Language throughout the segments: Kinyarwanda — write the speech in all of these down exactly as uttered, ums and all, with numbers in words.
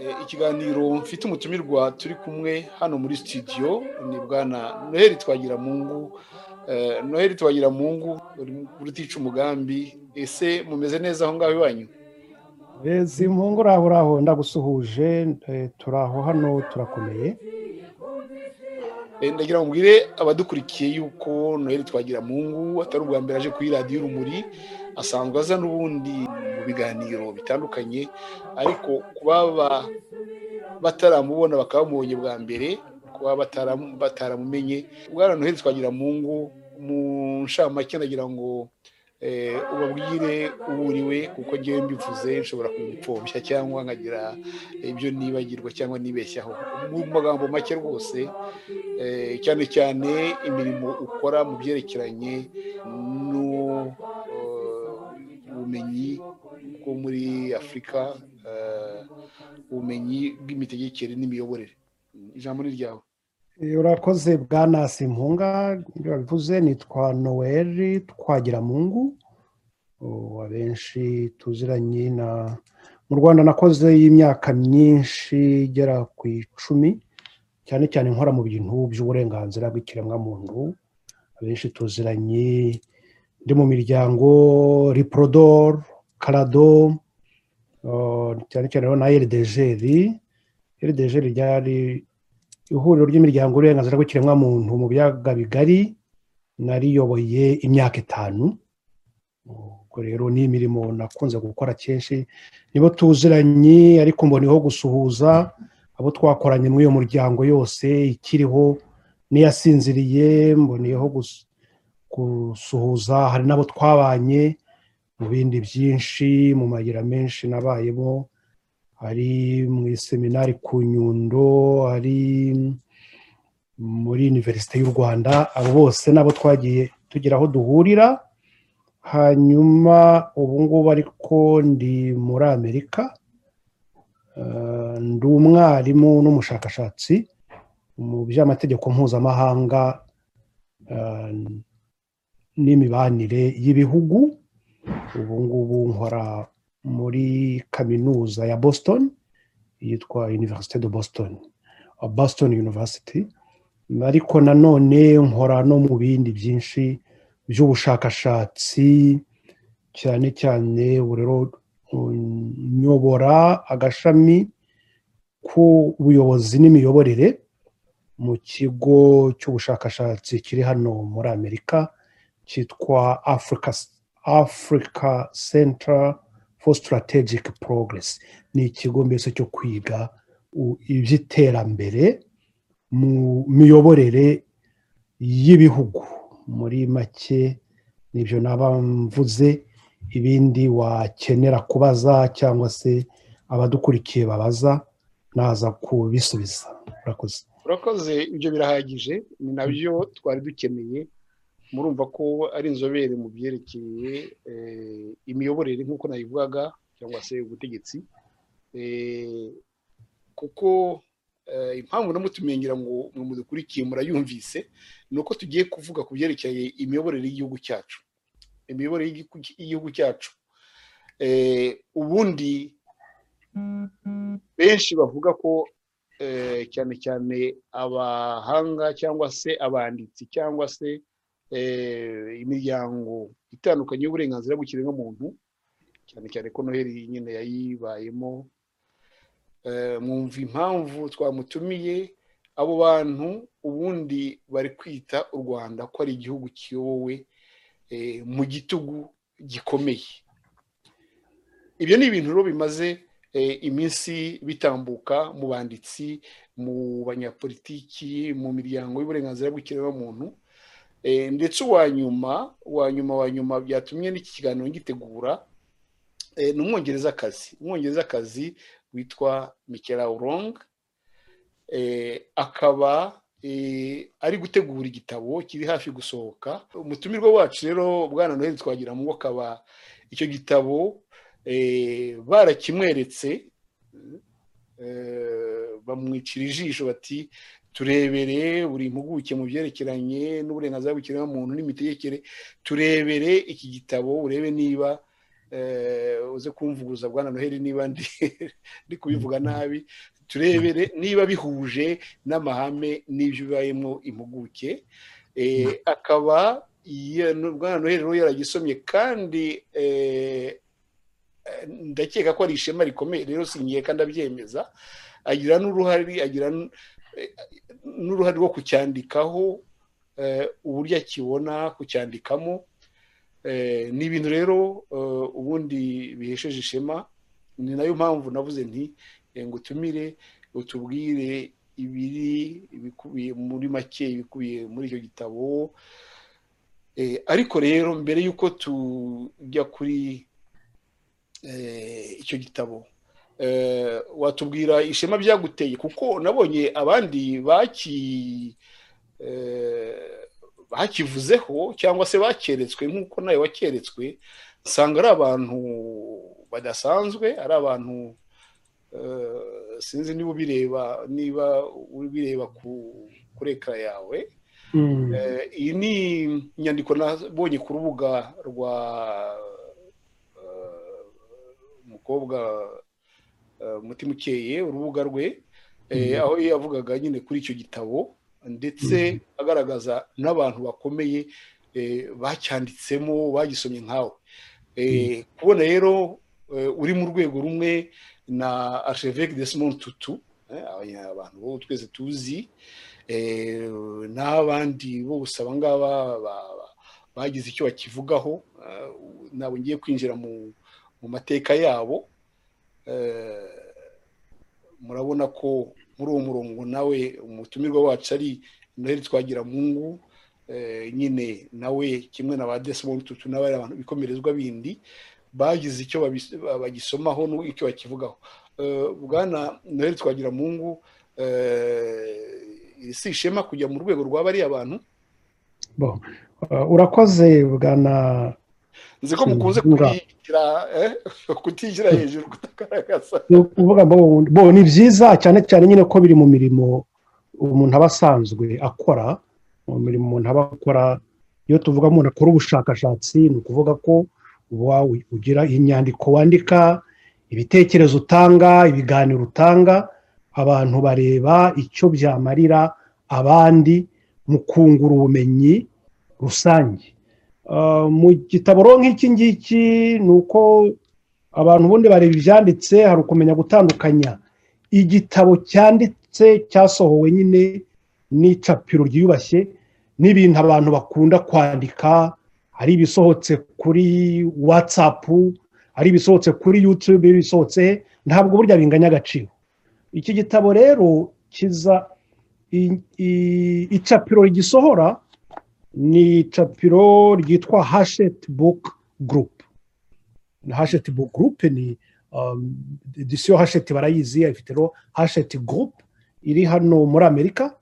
ikiganiro mfite umutumirwa turi kumwe hano muri studio ni bwana Noheli Twagiramungu. Noheli Twagiramungu uri tica umugambi. Ese mumeze neza aho ngaho iwanyu? Ezi mpungu raho raho ndagusuhuje, turaho hano turakomeye. Ndagira ngo mbwire abadukurikiye yuko Noheli Twagiramungu atari ubwa mbere aje kuri radiyo Urumuri, asanzwe aza n'ubundi mu biganiro bitandukanye, ariko kuba bataramubona bakaba bamubonye bwa mbere, kuba bataramumenye. Bwana Noheli Twagiramungu mu nshamake ndagira ngo ubabwire uburiwe, kuko ngewe mbivuze nshobora kubipfobya cyangwa nkagira ibyo nibagirwa cyangwa nibeshyaho. Mu magambo make rwose, cyane cyane imirimo ukora mu byerekeranye n'ubumenyi bwo muri Afurika, ubumenyi bw'imitegekere n'imiyoborere. Ijambo ni ryawe. Urakoze bwana Simpunga, bivuze nitwa Noheli Twagiramungu, abenshi tuziranye na mu Rwanda. Nakoze y'imyaka myinshi igera ku icumi, cyane cyane nkora mu bintu by'uburenganzira bw'ikiremwamuntu. Abenshi tuziranye ndi mu miryango Riprodor, Carado, cyane cyane na R D G R. R D G R ryari ihuriro ry'imiryango y'uburenganzira bw'ikiremwamuntu mu biyaga bigari, nariyoboye imyaka itanu. Ubwo rero ni imirimo nakunze gukora kenshi. Nibo tuziranye, ariko mboniho gusuhuza abo twakoranye muri iyo muryango yose, ikiriho n'iyasinziriye. Mboniyeho gusuhuza, hari n'abo twabanye mu bindi byinshi, mu magira menshi nabayemo, ari mu seminari ku Nyundo, ari muri Universite y'u Rwanda. Abo bose nabo twagiye tugira aho duhurira. Hanyuma ubu ngubu ariko ndi muri Amerika, ndi umwarimu n'umushakashatsi mu by'amategeko mpuzamahanga n'imibanire y'ibihugu. Ubu ngubu nkora muri kaminuza ya Boston yitwa Université de Boston, Boston University. Ariko nanone nkora no mu bindi byinshi by'ubushakashatsi, cyane cyane rero nyobora agashami k'ubuyobozi n'imiyoborere mu kigo cy'ubushakashatsi kiri hano muri Amerika cyitwa Africa Africa Center for Strategic Progress. Ni ikigo mbese cyo kwiga iby'iterambere mu miyoborere y'ibihugu. Muri make nibyo naba mvuze. Ibindi wakenera kubaza cyangwa se abadukurikiye babaza, naza kubisubiza. Urakoze. Urakoze, ibyo birahagije, ni nabyo twari dukeneye. Murumva ko ari inzobere mu byerekeye imiyoborere nk'uko nayivugaga, cyangwa se ubutegetsi. Kuko impamvu namutumiye ngira ngo mudukurikiye murayumvise, ni uko tugiye kuvuga ku byerekeye imiyoborere y'igihugu cyacu. Imiyoborere y'igihugu cyacu, ubundi benshi bavuga ko cyane cyane abahanga cyangwa se abanditsi cyangwa se imiryango itandukanye y'uburenganzira bw'ikiremwamuntu, cyane cyane ko Noheli nyine yayibayemo. Mwumva impamvu twamutumiye. Abo bantu ubundi bari kwita u Rwanda ko ari igihugu kiyobowe mu gitugu gikomeye. Ibyo ni ibintu rero bimaze iminsi bitambuka mu banditsi, mu banyapolitiki, mu miryango y'uburenganzira bw'ikiremwamuntu. Ndetse uwa nyuma uwa nyuma wa nyuma byatumye n'iki kiganiro ngitegura ni umwongerezakazi umwongerezakazi witwa Michaela Wrong. Akaba ari gutegura igitabo kiri hafi gusohoka. Umutumirwa wacu rero bwana Noheli Twagiramungu, akaba icyo gitabo barakimweretse, bamwicira ijisho bati turebere buri impuguke mu byerekeranye n'uburenganzira bw'ikiremwamuntu n'imitegekere, turebere iki gitabo urebe niba uze kumvuguza bwana Noheli niba ndi kubivuga nabi, turebere niba bihuje n'amahame n'ibyo bibayemo impuguke. Akaba bwana Noheli rero yaragisomye kandi ndakeka ko ari ishema rikomeye rero singiye kandi abyemeza, agira n'uruhare agira n'uruhare rwo kucyandikaho uburyo akibona kucyandikamo. Ni ibintu rero ubundi bihesheje ishema, ni nayo mpamvu navuze nti ngo utumire utubwire ibiri ibikubiye muri make ibikubiye muri icyo gitabo. Ariko rero mbere y'uko tujya kuri icyo gitabo, watubwira ishema byaguteye, kuko nabonye abandi baki bakivuzeho cyangwa se bakeretswe nk'uko nawe wakeretswe, usanga ari abantu badasanzwe, ari abantu sinzi niba ubireba niba ubireba kuri ekara yawe. Iyi ni inyandiko nabonye ku rubuga rwa umukobwa Mutima Ukeye, urubuga rwe, aho yavugaga nyine kuri icyo gitabo ndetse agaragaza n'abantu bakomeye bacyanditsemo bagisomye nkawe. Kubona rero uri mu rwego rumwe na Archevêque Desmond Tutu, abantu bo twese tuzi, n'abandi bose aba ngaba bagize icyo bakivugaho, ntabwo ngiye kwinjira mu mateka yabo. Murabona ko muri uwo murongo nawe umutumirwa wacu ari Noheli Twagiramungu, nyine nawe kimwe na ba Desmond Tutu n'abari abantu bikomerezwa bindi bagize icyo bagisomaho n'icyo bakivugaho. Bwana Noheli Twagiramungu, si ishema kujya mu rwego rw'abariya abantu? Urakoze bwana, nzi ko mukunze kutishyira hejuru, kutagaragaza. Ni byiza cyane cyane nyine ko biri mu mirimo umuntu aba asanzwe akora, mu mirimo umuntu aba akora. Iyo tuvuga umuntu akora ubushakashatsi, ni ukuvuga ko wawe ugira inyandiko wandika, ibitekerezo utanga, ibiganiro utanga, abantu bareba icyo byamarira abandi mu kungura ubumenyi rusange. Mu gitabo nk'iki ngiki ni uko abantu ubundi bareba ibyanditse, hari ukumenya gutandukanya igitabo cyanditse cyasohowe nyine n'icapiro ryiyubashye n'ibintu abantu bakunda kwandika, hari ibisohotse kuri WhatsApp, hari ibisohotse kuri YouTube, ibisohotse ntabwo burya binganya agaciro. Iki gitabo rero kiza icapiro rigisohora ni icapiro ryitwa Hachette Book Group. Hachette Book Group ni edisiyo Hachette barayizi, ifite Hachette Group iri hano muri Amerika.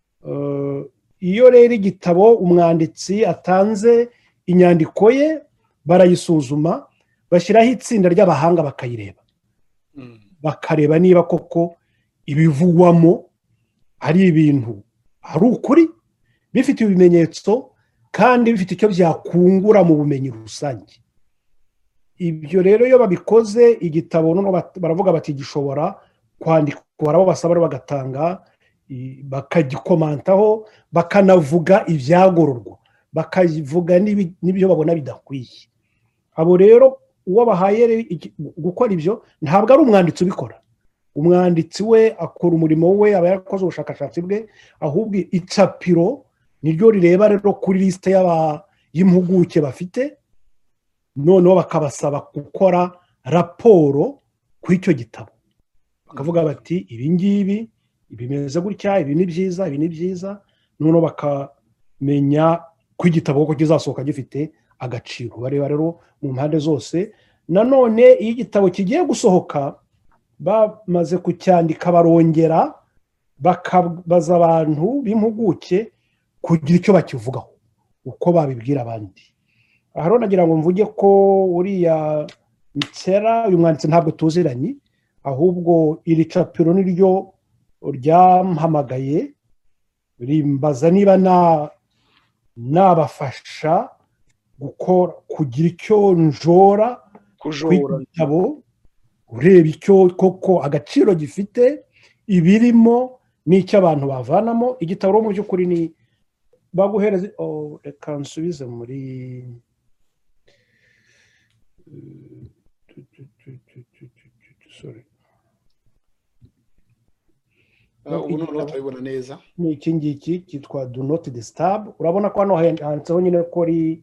Iyo rero igitabo umwanditsi atanze inyandiko ye, barayisuzuma, bashyiraho itsinda ry'abahanga bakayireba, bakareba niba koko ibivugwamo ari ibintu ari ukuri, bifite ibimenyetso kandi bifite icyo byakungura mu bumenyi rusange. Ibyo rero iyo babikoze, igitabo baravuga bati gishobora kwandikwa, abo basaba bagatanga, bakagikomantaho, bakanavuga ibyagororwa, bakavuga n'ibyo babona bidakwiye. Abo rero uwo bahaye gukora ibyo ntabwo ari umwanditsi ubikora. Umwanditsi we akora umurimo we, aba yarakoze ubushakashatsi bwe, ahubwo icapiro niryo rireba rero kuri lisite y'impuguke bafite, noneho bakabasaba gukora raporo ku icyo gitabo, bakavuga bati ibi ngibi bimeze gutya, ibi ni byiza, ibi ni byiza, noneho bakamenya ko igitabo ko kizasohoka gifite agaciro. Bareba rero mu mpande zose. Nanone iyo igitabo kigiye gusohoka, bamaze kucyandika barongera bakabaza abantu b'impuguke kugira icyo bakivugaho, uko babibwira abandi. Aha rero nagira ngo mvuge ko uriya Mitsera, uyu mwanditsi ntabwo tuziranye, ahubwo iri capiro niryo ryampamagaye rimbaza niba nabafasha gukora, kugira icyo njora kujora igitabo ureba icyo koko agaciro gifite ibirimo n'icyo abantu bavanamo. Igitabo mu by'ukuri ni baguhereza reka nsubize muri sorry ubu noneho turabibona neza. Ni iki ngiki cyitwa do not disturb. Urabona ko hano handitseho nyine ko ari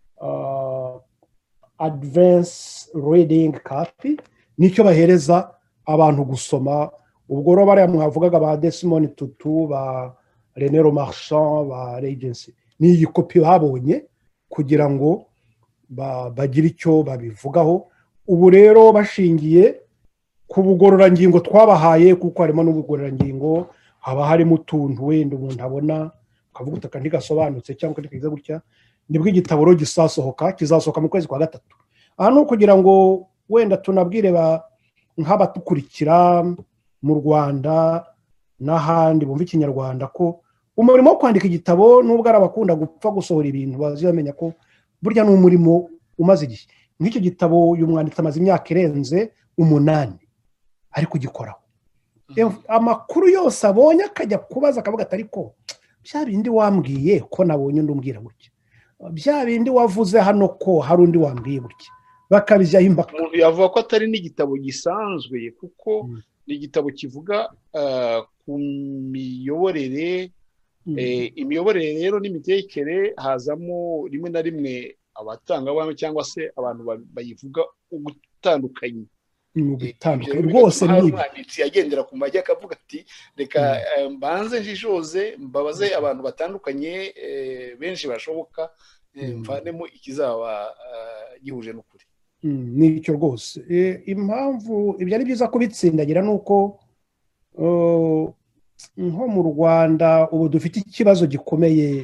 advance reading copy, nicyo bahereza abantu gusoma. Ubwo rero bariya mwavugaga ba Desmond Tutu, ba René Marchand, ba Regency, ni iyi kopi babonye kugira ngo bagire icyo babivugaho. Ubu rero bashingiye ku bugororangingo twabahaye, kuko harimo n'ubugororangingo, haba harimo utuntu wenda umuntu abona ukavuga utaka ntigasobanutse cyangwa ntikiza gutya, nibwo igitabo rero gisasohoka, kizasohoka mu kwezi kwa gatatu. Aha ni ukugira ngo wenda tunabwire nk'abatukurikira mu Rwanda n'ahandi bumva ikinyarwanda ko umurimo wo kwandika igitabo nubwo ari abakunda gupfa gusohora ibintu bazamenya ko burya ni umurimo umaze igihe. Nk'icyo gitabo uyu mwanditsi amaze imyaka irenze umunani ari kugikoraho. Amakuru yose abonye akajya kubaza akavuga ati ariko bya bindi wambwiye ko nabonye undi umbwira gutya, bya bindi wavuze hano ko hari undi wambwiye gutya, bakabijyaho impaka. Umuntu yavuga ko atari n'igitabo gisanzwe kuko ni igitabo kivuga ku miyoborere. Imiyoborere rero n'imitekere hazamo rimwe na rimwe abatangabuhamya cyangwa se abantu bayivuga ugutandukanye rwose. Umwanditsi yagendera ku majya akavuga ati reka mbanze njijoze mbabaze abantu batandukanye benshi bashoboka mvanemo ikizaba gihuje n'ukuri. Nicyo rwose impamvu ibyo ari byiza kubitsindagira ni uko nko mu Rwanda ubu dufite ikibazo gikomeye.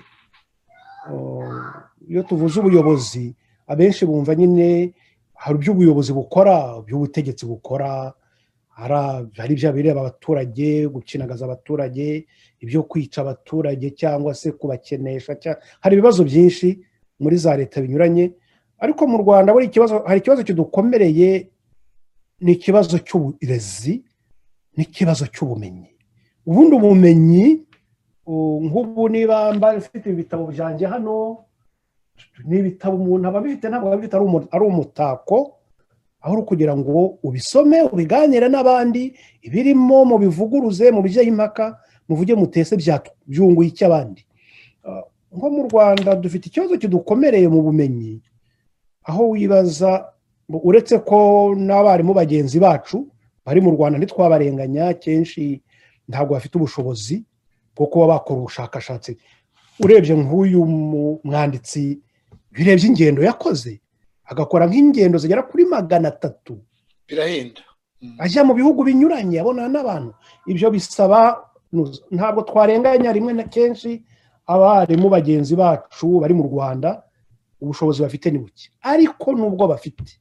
Iyo tuvuze ubuyobozi abenshi bumva nyine hari ibyo ubuyobozi bukora, by'ubutegetsi bukora, hari ibyo bireba abaturage, gukinagaza abaturage, ibyo kwica abaturage cyangwa se kubakenesha. Hari ibibazo byinshi muri za leta binyuranye, ariko mu Rwanda buri kibazo, hari ikibazo kidukomereye, ni ikibazo cy'uburezi n'ikibazo cy'ubumenyi. Ubundi ubumenyi nk'ubu niba mfite ibitabo byanjye hano, ni ibitabo umuntu aba abifite ntabwo aba abifite ari umutako, aho uri kugira ngo ubisome ubiganire n'abandi, ibirimo mu bivuguruze, mu bijyaho impaka, muvuge mutese byunguye icy'abandi. Nko mu Rwanda dufite ikibazo kidukomereye mu bumenyi, aho wibaza uretse ko n'abarimu bagenzi bacu bari mu Rwanda ntitwabarenganya, kenshi ntabwo bafite ubushobozi bwo kuba bakora ubushakashatsi. Urebye nk'uyu mwanditsi birebye ingendo yakoze, agakora nk'ingendo zigera kuri magana atatu, birahenda, ajya mu bihugu binyuranye abonana n'abantu. Ibyo bisaba, ntabwo twarenganya rimwe na kenshi abarimu bagenzi bacu bari mu Rwanda, ubushobozi bafite ni buke, ariko nubwo bafite,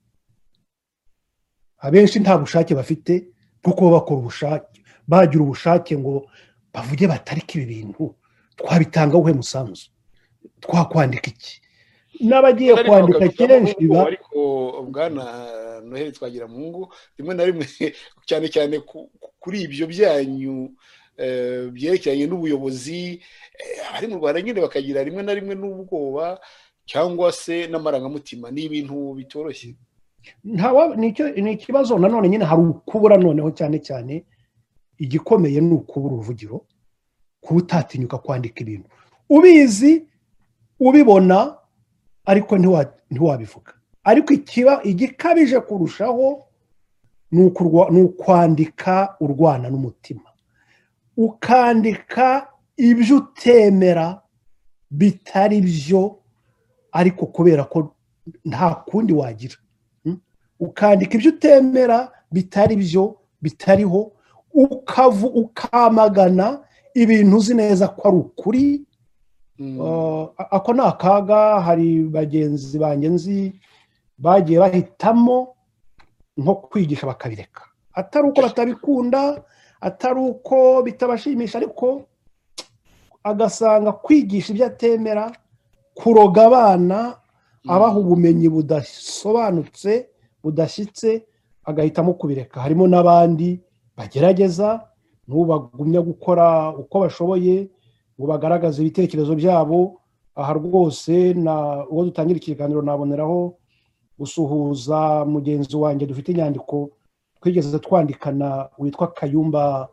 abenshi nta bushake bafite bwo kuba bakora ubushake, bagira ubushake ngo bavuge batarika ibi bintu twabitanga uhe musanzu, twakwandika iki. N'abagiye kwandika kenshi ariko bwana Noheli Twagiramungu rimwe na rimwe cyane cyane kuri ibyo byanyu byerekeranye n'ubuyobozi ari mu Rwanda nyine bakagira rimwe na rimwe n'ubwoba cyangwa se n'amarangamutima. Ni ibintu bitoroshye. Ni ikibazo nanone nyine hari ukubura, noneho cyane cyane igikomeye ni ukubura uruvugiro, kuba utatinyuka kwandika ibintu ubizi ubibona ariko ntiwabivuga. Ariko ikiba igikabije kurushaho ni ukwandika urwana n'umutima, ukandika ibyo utemera bitari byo, ariko kubera ko nta kundi wagira, ukandika ibyo utemera bitari byo, bitariho, ukavu ukamagana ibintu uzi neza ko ari ukuri. Ako ni akaga. Hari bagenzi banjye nzi bagiye bahitamo nko kwigisha bakabireka, atari uko batabikunda, atari uko bitabashimisha, ariko agasanga kwigisha ibyo atemera, kuroga abana abaha ubumenyi budasobanutse budashyitse agahitamo kubireka. Harimo n'abandi bagerageza n'ubu bagumya gukora uko bashoboye ngo bagaragaze ibitekerezo byabo. Aha rwose na uwo dutangira ikiganiro naboneraho gusuhuza mugenzi wanjye dufite inyandiko twigeze twandikana witwa Kayumba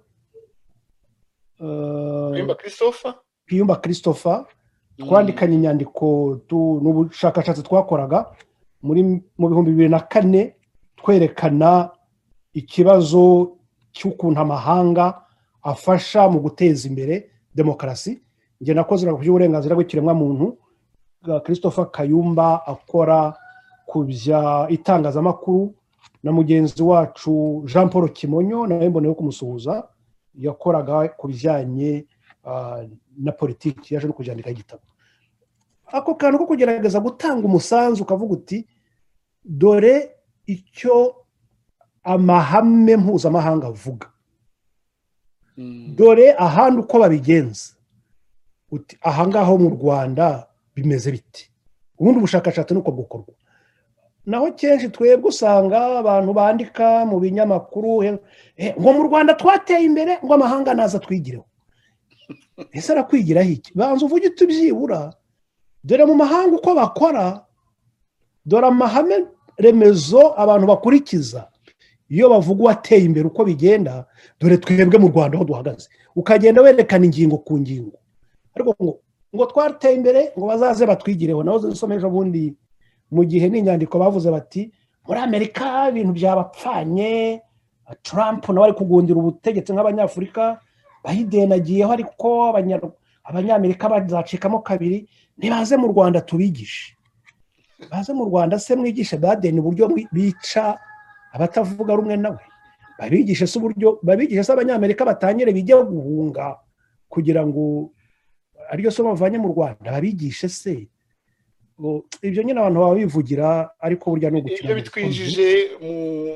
Kayumba Christopher Kayumba Christopher twandikanye inyandiko n'ubushakashatsi twakoraga muri mu bihumbi bibiri na kane twerekana ikibazo cy'ukuntu amahanga afasha mu guteza imbere demokarasi. Njye nakoze ku by'uburenganzira bw'ikiremwa muntu, Christopher Kayumba akora ku bya itangazamakuru, na mugenzi wacu Jean Paul Kimonyo nawe mboneyeho kumusuhuza yakoraga ku bijyanye uh, na politiki, yaje no kujyandika igitabo. Ako kantu ko kugerageza gutanga umusanzu ukavuga uti dore icyo amahame mpuzamahanga avuga, mm. dore ahandi uko babigenza, uti ahangaho mu Rwanda bimeze biti, ubundi ubushakashatsi nuko bukorwa. Naho kenshi twebwe usanga abantu bandika mu binyamakuru eh, ngo mu Rwanda twateye imbere ngo amahanga naza twigireho. Ese arakwigiraho iki? Banza uvuge tubyibura, dore mu mahanga uko bakora, dore amahame remezo abantu bakurikiza iyo bavuga wateye imbere uko bigenda, dore twebwe mu Rwanda aho duhagaze, ukagenda werekana ingingo ku ngingo. Ariko ngo ngo twateye imbere ngo bazaze batwigireho. Naho nsomeje ubundi mu gihe n'inyandiko bavuze bati muri Amerika ibintu byabapfanye, Trump nawe ari kugundira ubutegetsi nk'abanyafurika, Biden agiyeho ariko abanyamerika bazacikamo kabiri, nibaze mu Rwanda tubigishe. Baze mu Rwanda se mwigisha Biden uburyo bica abatavuga rumwe nawe, babigishe se uburyo babigishe se abanyamerika batangire bijye guhunga kugira ngo ariyo somo bavanye mu Rwanda, babigishe se. Ibyo nyine abantu baba bivugira, ariko burya no gukina. Ibyo bitwinjije mu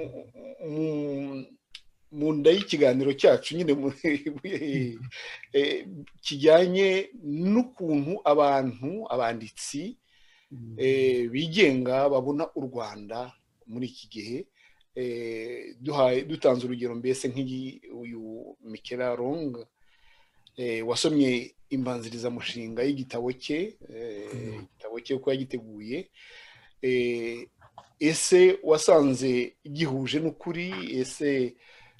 mu nda y'ikiganiro cyacu nyine kijyanye n'ukuntu abantu abanditsi bigenga babona u Rwanda muri iki gihe. Dutanze urugero mbese nk'uyu Michela Long wasomye imbanzirizamushinga y'igitabo cye, igitabo cye uko yagiteguye, ese wasanze gihuje n'ukuri? Ese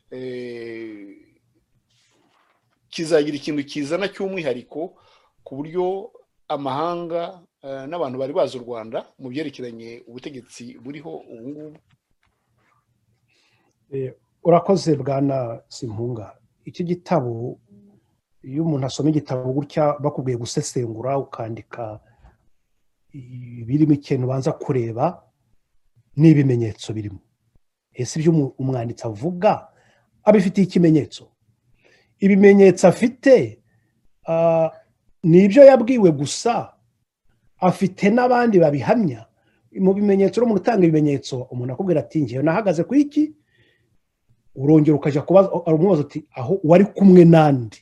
kizagira ikintu kizana cy'umwihariko ku buryo amahanga n'abantu bari bazi u Rwanda mu byerekeranye ubutegetsi buriho ubu ngubu? Urakoze Bwana Simpunga. Iki gitabo iyo umuntu asoma igitabo gutya bakubwiye gusesengura ukandika birimo ikintu ubanza kureba n'ibimenyetso birimo. Ese ibyo umwanditsi avuga abifitiye ikimenyetso? Ibimenyetso afite ni ibyo yabwiwe gusa, afite n'abandi babihamya mu bimenyetso. Umuntu utanga ibimenyetso, umuntu akubwira ati ngiye nahagaze ku iki, urongera ukajya kubaza umubaza uti aho wari kumwe nandi,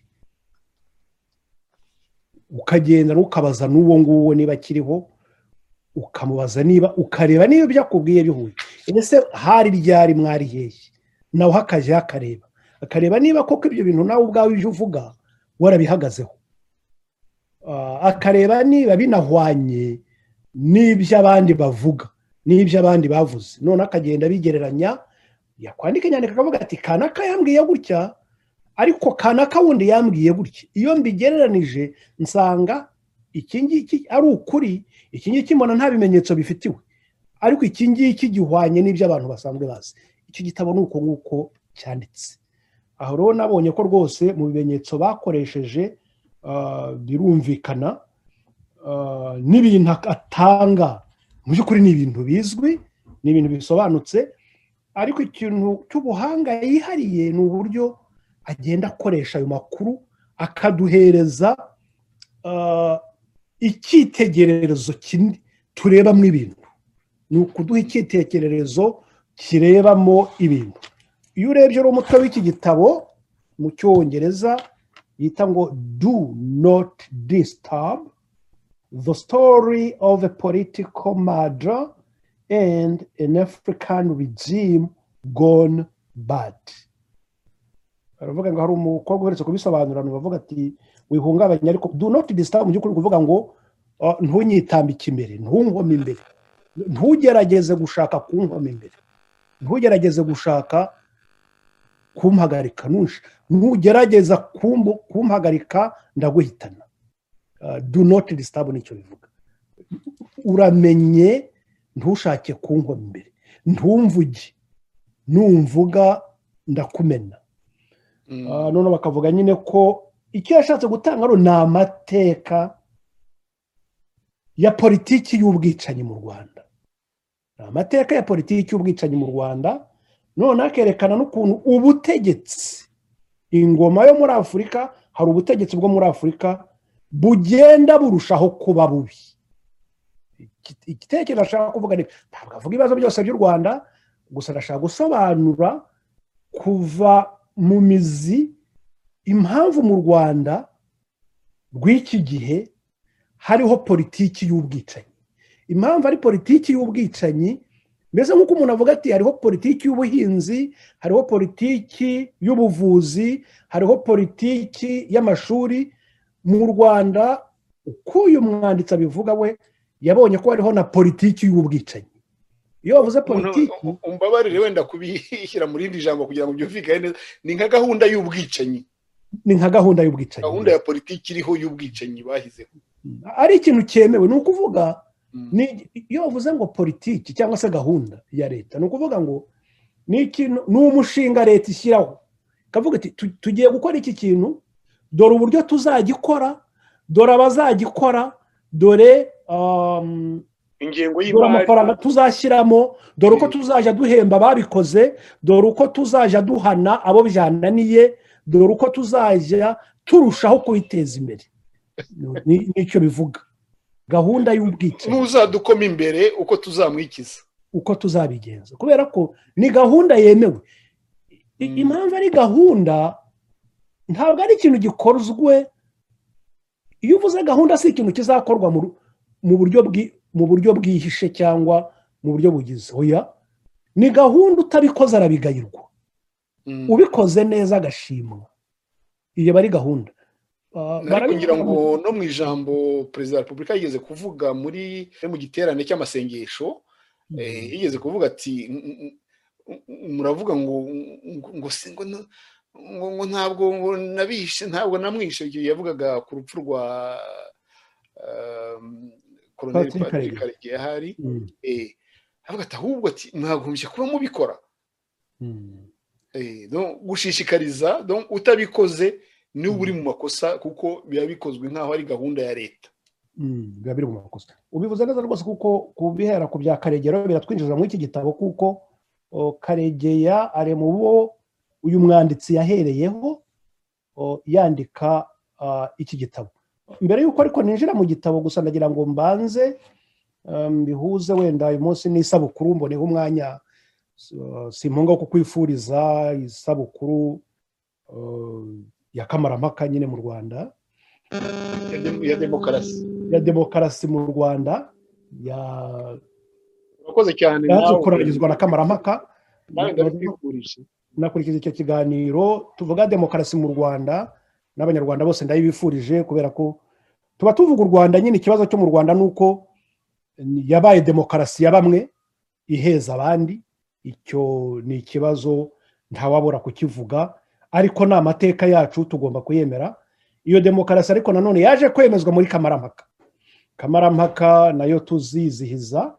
ukagenda ukabaza n'uwo nguwo niba kiriho, ukamubaza niba, ukareba niba byakubwiye bihuye. Ese hari ryari mwari hehe, nawe hakaje akareba akareba niba koko ibyo bintu nawe ubwawe ibyo uvuga warabihagazeho, akareba niba binahwanye n'ibyo abandi bavuga n'ibyo abandi bavuze. None akagenda bigereranya, yakwandika inyandiko akavuga ati kanaka yambwiye gutya, ariko kanaka wundi yambwiye gutya. Iyo mbigereranije nsanga iki ngiki ari ukuri, iki ngiki mbona nta bimenyetso bifitiwe, ariko iki ngiki gihwanye n'ibyo abantu basanzwe bazi. Icyo gitabo nuko nguko cyanditse. Aho rero nabonye ko rwose mu bimenyetso bakoresheje birumvikana, n'ibintu atanga mu by'ukuri ni ibintu bizwi, ni ibintu bisobanutse, ariko ikintu cy'ubuhanga yihariye ni uburyo agenda akoresha ayo makuru akaduhereza icyitegererezo turebamo ibintu. Ni ukuduha icyitegererezo kirebamo ibintu. Iyo urebye uri umutwe w'iki gitabo mu Cyongereza yita ngo do not disturb, the story of a political murder and an African regime gone bad. Baravuga ngo hari umukobwa uheretse kubisobanura bavuga ati wihungabanya ariko do not disturb, mu by'ukuri kuvuga ngo uh, ntunyitambike imbere, ntunkome imbere, ntugerageze gushaka kunkoma imbere, ntugerageze gushaka kumpagarika, ntugerageza kumpagarika ndaguhitana. Uh, do not disturb nicyo bivuga. Uramenye ntushake kunkoma imbere, ntumvuge, numvuga ndakumena. Mm. Uh, none bakavuga nyine ko icyo yashatse gutanga ari amateka ya politiki y'ubwicanyi mu Rwanda, amateka ya politiki y'ubwicanyi mu Rwanda, none akerekana n'ukuntu ubutegetsi, ingoma yo muri Afurika, hari ubutegetsi bwo muri Afurika bugenda burushaho kuba bubi. Igitekerezo ashaka kuvuga ni ntabwo avuga ibibazo byose by'u Rwanda, gusa arashaka gusobanura kuva mu mizi impamvu mu Rwanda rw'iki gihe hariho politiki y'ubwicanyi. Impamvu ari politiki y'ubwicanyi, mbese nk'uko umuntu avuga ati hariho politiki y'ubuhinzi, hariho politiki y'ubuvuzi, hariho politiki y'amashuri, mu Rwanda uko uyu mwanditsi abivuga we yabonye ko hariho na politiki y'ubwicanyi. Iyo bavuze politiki, umbabarire wenda kubishyira muri rindi jambo kugira ngo byumvikane neza, ni nka gahunda y'ubwicanyi. Ni nka gahunda y'ubwicanyi. Gahunda ya politiki iriho y'ubwicanyi bahizeho. Ari ikintu cyemewe, ni ukuvuga ni iyo bavuze ngo politiki cyangwa se gahunda ya leta, ni ukuvuga ngo ni ikintu, ni umushinga leta ishyiraho kavuga ati tugiye gukora iki kintu, dore uburyo tuzagikora, dore abazagikora, dore um, ingengo y'imari, amafaranga tuzashyiramo, dore uko tuzajya duhemba babikoze, dore uko tuzajya duhana abo byananiye, dore uko tuzajya turushaho kwiteza imbere. Nicyo bivuga gahunda y'ubwicanyi. Ntuzadukoma imbere uko tuzamwikiza, uko tuzabigenza, kubera ko ni gahunda yemewe. Impamvu ari gahunda, ntabwo ari ikintu gikozwe. Iyo uvuze gahunda, si ikintu kizakorwa mu buryo mu buryo bwihishe cyangwa mu buryo bugize. Oya, ni gahunda utabikoze arabigayirwa, ubikoze neza agashimwa. Iyo bari gahunda. Barakugira ngo no mu ijambo Perezida wa Repubulika yigeze kuvuga muri mu giterane cy'amasengesho, yigeze kuvuga ati muravuga ngo ngo ngo ntabwo ngo nabishe, ntabwo namwishe. Yavugaga ku rupfu rwa Colonel Patrick Karegeya hari, eh avuga ati ahubwo ati mwagombye kuba mubikora, eh donc gushishikariza, donc utabikoze ni uri mu makosa, kuko biba bikozwe nkaho ari gahunda ya leta. Mm, biba biri mu makosa. Ubivuze neza rwose, kuko kubihera ku bya Karegeya biratwinjiza mu iki gitabo, kuko Karegeya ari mu bo uyu mwanditsi yahereyeho yandika iki gitabo. Mbere yuko ariko ninjira mu gitabo, gusa ndagira ngo mbanze bihuze wenda uyu munsi n'isabukuru, mboneho umwanya simpunga ko kwifuriza isabukuru ya kamarampaka nyine mu Rwanda, ya demokarasi ya demokarasi mu Rwanda, ya urakoze cyane nawe kuragizwa na kamarampaka. Ndabikurikije nakurikiza icyo kiganiro tuvuga demokarasi mu Rwanda, n'abanyarwanda bose ndayibifurije, kubera ko tuba tuvuga u Rwanda. Nyine ikibazo cyo mu Rwanda nuko yabaye demokarasi ya bamwe iheza abandi. Icyo ni ikibazo ntawabura kukivuga, ariko ni amateka yacu, tugomba kuyemera iyo demokarasi. Ariko nanone yaje kwemezwa muri kamarampaka. Kamarampaka nayo tuzizihiza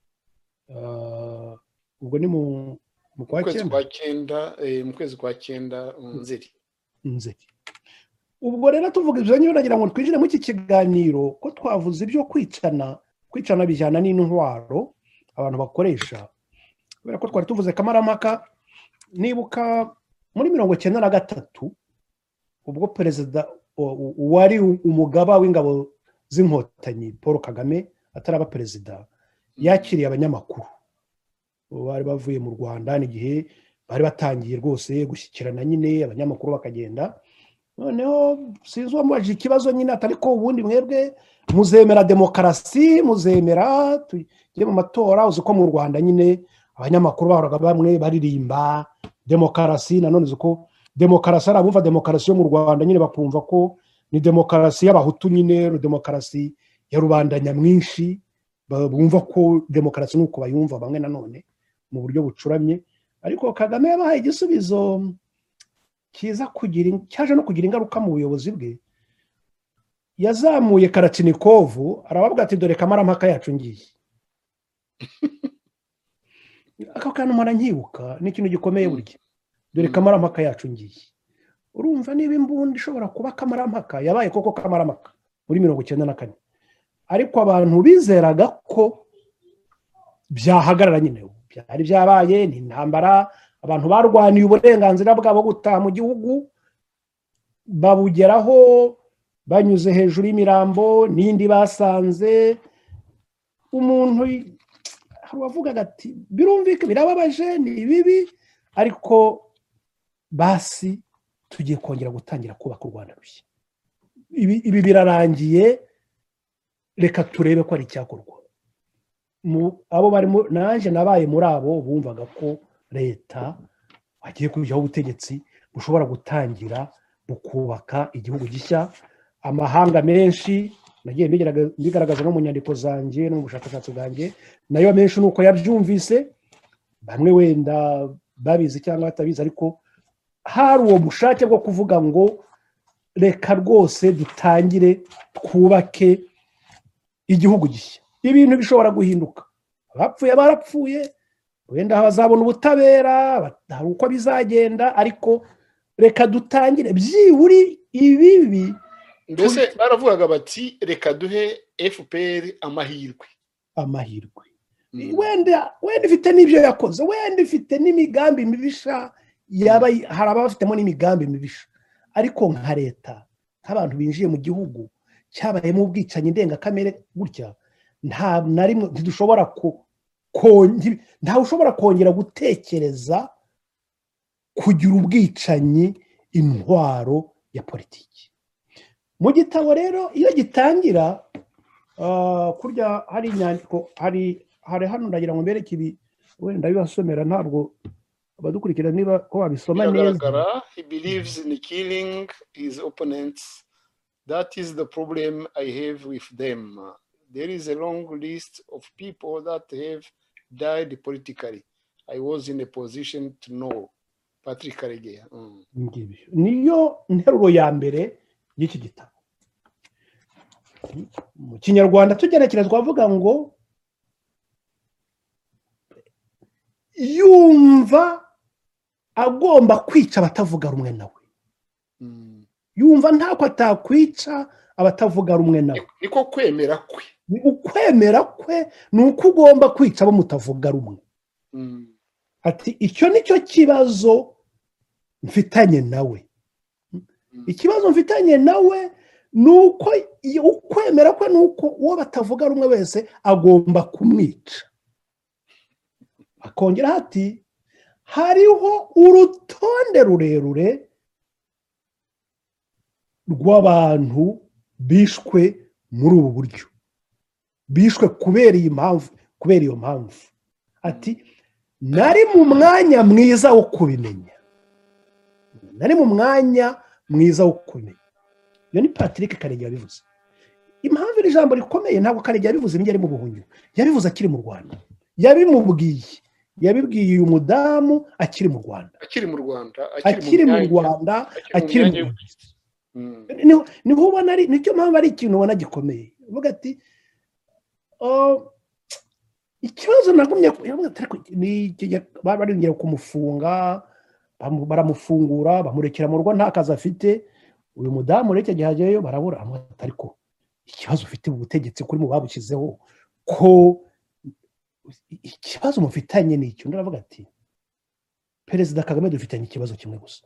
ubwo ni mu mu kwezi kwa cyenda, mu kwezi kwa cyenda Nzeri. Nzeri. Ubwo rero tuvuga ibyo nyine, nagira ngo twinjire mu iki kiganiro ko twavuze ibyo kwicana, kwicana bijyana n'intwaro abantu bakoresha, kubera ko twari tuvuze kamarampaka. Nibuka muri mirongo cyenda na gatatu, ubwo perezida wari umugaba w'ingabo z'inkotanyi Paul Kagame ataraba perezida, yakiriye abanyamakuru bari bavuye mu Rwanda. N'igihe bari batangiye rwose gushyikirana, nyine abanyamakuru bakagenda noneho sinzi uwamubajije ikibazo nyine atari ko ubundi mwebwe muzemera demokarasi muzemera tujye mu matora uzi ko mu Rwanda nyine abanyamakuru bahoraga bamwe baririmba demokarasi nanone uzi ko demokarasi ari abumva demokarasi yo mu Rwanda nyine bakumva ko ni demokarasi y'abahutu nyine demokarasi ya rubanda nyamwinshi bumva ko demokarasi nuko bayumva bamwe nanone mu buryo bucuramye ariko Kagame yabahaye igisubizo kiza kugira cyaje no kugira ingaruka mu buyobozi bwe yazamuye Karachnikovu arababwira ati dore kamarampaka yacu ngiye aka kantu mara nkibuka ni ikintu gikomeye burya dore kamarampaka yacu ngiye urumva niba imbundi ishobora kuba kamarampaka yabaye koko kamarampaka muri mirongo icyenda na kane ariko abantu bizeraga ko byahagarara nyine byari byabaye ni intambara abantu barwaniye uburenganzira bwabo gutaha mu gihugu babugeraho banyuze hejuru y'imirambo n'indi basanze umuntu hari uwavugaga ati birumvika birababaje ni bibi ariko basi tugiye kongera gutangira kubaka u Rwanda rushya ibi birarangiye reka turebe ko ari icyakorwa abo bari naje nabaye muri abo bumvaga ko leta agiye kujyaho ubutegetsi bushobora gutangira bukubaka igihugu gishya amahanga menshi nagiye bigaragaza no mu nyandiko zanjye no mu bushakashatsi bwanjye nayo menshi nuko yabyumvise bamwe wenda babizi cyangwa batabizi ariko hari uwo bushake bwo kuvuga ngo reka rwose dutangire twubake igihugu gishya ibintu bishobora guhinduka abapfuye barapfuye wenda bazabona ubutabera hari uko bizagenda ariko reka dutangire byiburi ibibi mbese baravugaga bati reka duhe F P R amahirwe amahirwe wenda wenda ifite n'ibyo yakoze wenda ifite n'imigambi mibisha yaba hari abafitemo n'imigambi mibisha ariko nka leta nk'abantu binjiye mu gihugu cyabayemo ubwicanyi ndengakamere gutya nta na rimwe ntidushobora ntawe ushobora kongera gutekereza kugira ubwicanyi intwaro ya politiki mu gitabo rero iyo gitangira kurya hari inyandiko hari hari hano ndagira ngo mbereke ibi wenda bibasomera ntabwo abadukurikira niba ko babisoma neza. He believes in killing his opponents. That is the problem I have with them. There is a long list of people that have died politically. I was in a position to know. Patrick Karegeya. Niyo nteruro ya mbere y'iki gitabo. Mu Kinyarwanda tugerekereza twavuga ngo yumva agomba kwica abatavuga rumwe nawe. Yumva ntako atakwica abatavuga rumwe nawe. Niko kwemera kwe. Ni ukwemera kwe nuko ugomba kwica abo mutavuga rumwe. Ati icyo nicyo kibazo mfitanye nawe. Ikibazo mfitanye nawe nuko ukwemera kwe nuko uwo batavuga rumwe wese agomba kumwica. Akongera hati hariho urutonde rurerure rw'abantu bishwe muri ubu buryo, bishwe kubera iyi mpamvu, kubera iyo mpamvu. Ati nari mu mwanya mwiza wo kubimenya, nari mu mwanya mwiza wo kubimenya. Iyo ni Patrick Karegeya yabivuze. Impamvu iri jambo rikomeye ntabwo Karegeya yabivuze ibyo ari mu buhunyu, yabivuze akiri mu Rwanda, yabimubwiye yabibwiye uyu mudamu akiri mu Rwanda, akiri mu Rwanda, akiri mu Rwanda, akiri mu Rwanda. Niho ubona ari nicyo mpamvu ari ikintu ubona gikomeye. Uvuga ati ikibazo nagumye barengera kumufunga, baramufungura, bamurekera mu rugo nta kazi afite. Uyu mudamu reke gihajeyo barabura amata, ariko ikibazo ufite ubutegetsi kuri mu babukizeho ko ikibazo mufitanye ni icyo. Ndavuga ati Perezida Kagame dufitanye ikibazo kimwe gusa.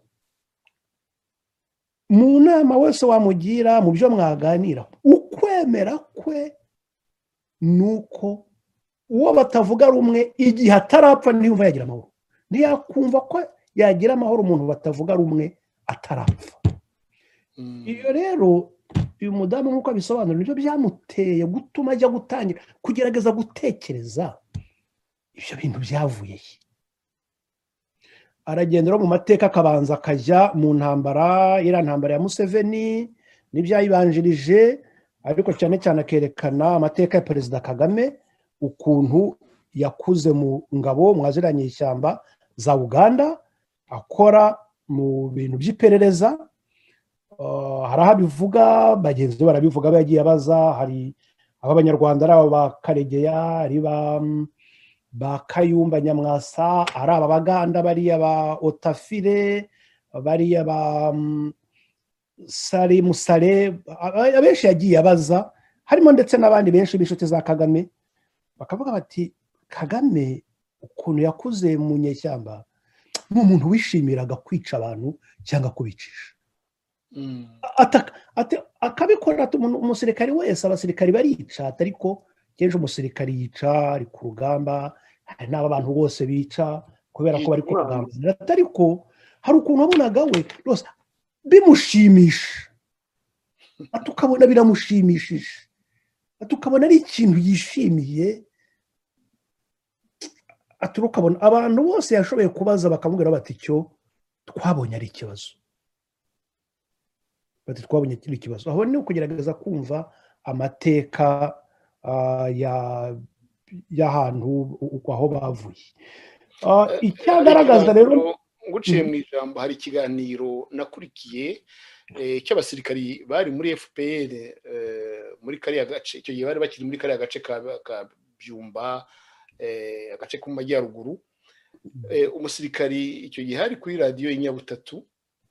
Mu nama wese wamugira mu byo mwaganira, ukwemera kwe nuko uwo batavuga rumwe igihe atarapfa ntiyumva yagira amahoro. Ntiyakumva ko yagira amahoro umuntu batavuga rumwe atarapfa. iyo rero uyu mudamu nk'uko abisobanura nibyo byamuteye gutuma ajya gutangira kugerageza gutekereza ibyo bintu byavuye he. Aragendera mu mateka akabanza akajya mu ntambara, iriya ntambara ya Museveni n'ibyayibanjirije, ariko cyane cyane akerekana amateka ya Perezida Kagame ukuntu yakuze mu ngabo mwaziranye ishyamba za Uganda, akora mu bintu by'iperereza. Hari aho abivuga, bagenzi be barabivuga, bagiye abaza, hari ab'Abanyarwanda ari abo ba Karegeya, ari ba Kayumba Nyamwasa, ari aba Baganda bariya ba Otafire, bariya ba Sari Musare, abenshi yagiye abaza, harimo ndetse n'abandi benshi b'inshuti za Kagame, bakavuga bati Kagame ukuntu yakuze mu nyeshyamba ni umuntu wishimiraga kwica abantu cyangwa kubicisha. Akabikora umusirikari wese, abasirikari barica, ariko kenshi umusirikari yica ari ku rugamba, hari n'aba bantu bose bica kubera ko bari ku rugamba, ariko hari ukuntu wabonaga we rwose bimushimisha, tukabona biramushimishije, tukabona ari ikintu yishimiye. Ukabona abantu bose yashoboye kubaza bakamubwira bati icyo twabonye ari ikibazo, bati twabonye kiri ikibazo. Aho ni ukugerageza kumva amateka y'ahantu aho bavuye. Icyagaragaza rero, nguciye mu ijambo, hari ikiganiro nakurikiye cy'abasirikari bari muri F P R muri kariya gace, icyo gihe bari bakiri muri kariya gace ka Byumba, agace ko mu majyaruguru. Umusirikari icyo gihe hari kuri radiyo y'Inyabutatu,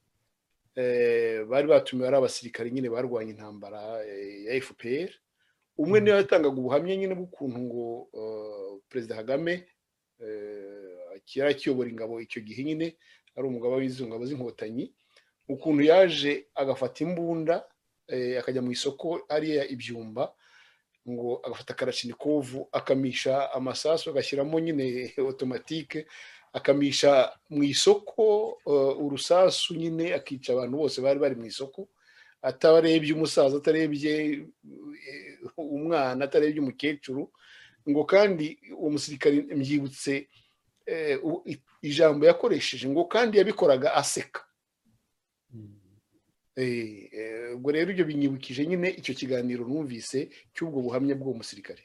bari batumiwe ari abasirikari nyine barwanya intambara ya F P R. Umwe niwe yatangaga ubuhamya nyine bw'ukuntu ngo Perezida Kagame kera kiyobora ingabo icyo gihe nyine ari umugaba w'izo ngabo z'inkotanyi, ukuntu yaje agafata imbunda akajya mu isoko ariya Ibyumba, ngo agafata Kalashnikov akamisha amasasu agashyiramo nyine automatique, akamisha mu isoko urusasu nyine akica abantu bose bari bari mu isoko, atarebye umusaza, atarebye umwana, atarebye umukecuru. Ngo kandi uwo musirikari mbyibutse ijambo yakoresheje, ngo kandi yabikoraga aseka. Ubwo rero ibyo binyibukije nyine icyo kiganiro numvise cy'ubwo buhamya bw'uwo musirikare.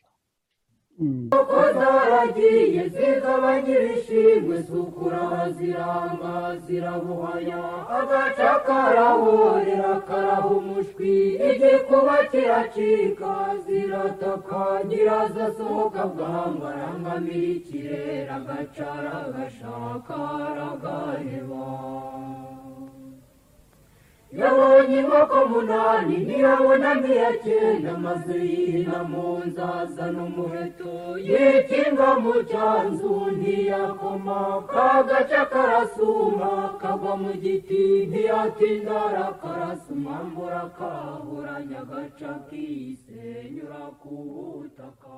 Zaragiye zigabanyira ishimwe, zukura ziranga zirabuhaya, agaca karahorera karaha umushwi, igikuba kiracika zirataka, nyirazo asohoka bwangu arangamira ikirere, agacara agashaka aragaheba. Yabonye inkoko munani ntiyabona n'iya cyenda, maze yihina mu nzaza n'umuheto, yikinga mu cyanzu ntiyakoma, kagaca karasuma kagwa mu giti, ntiyatinda arakarasuma, mbura kahuranya agaca kisenyura ku butaka.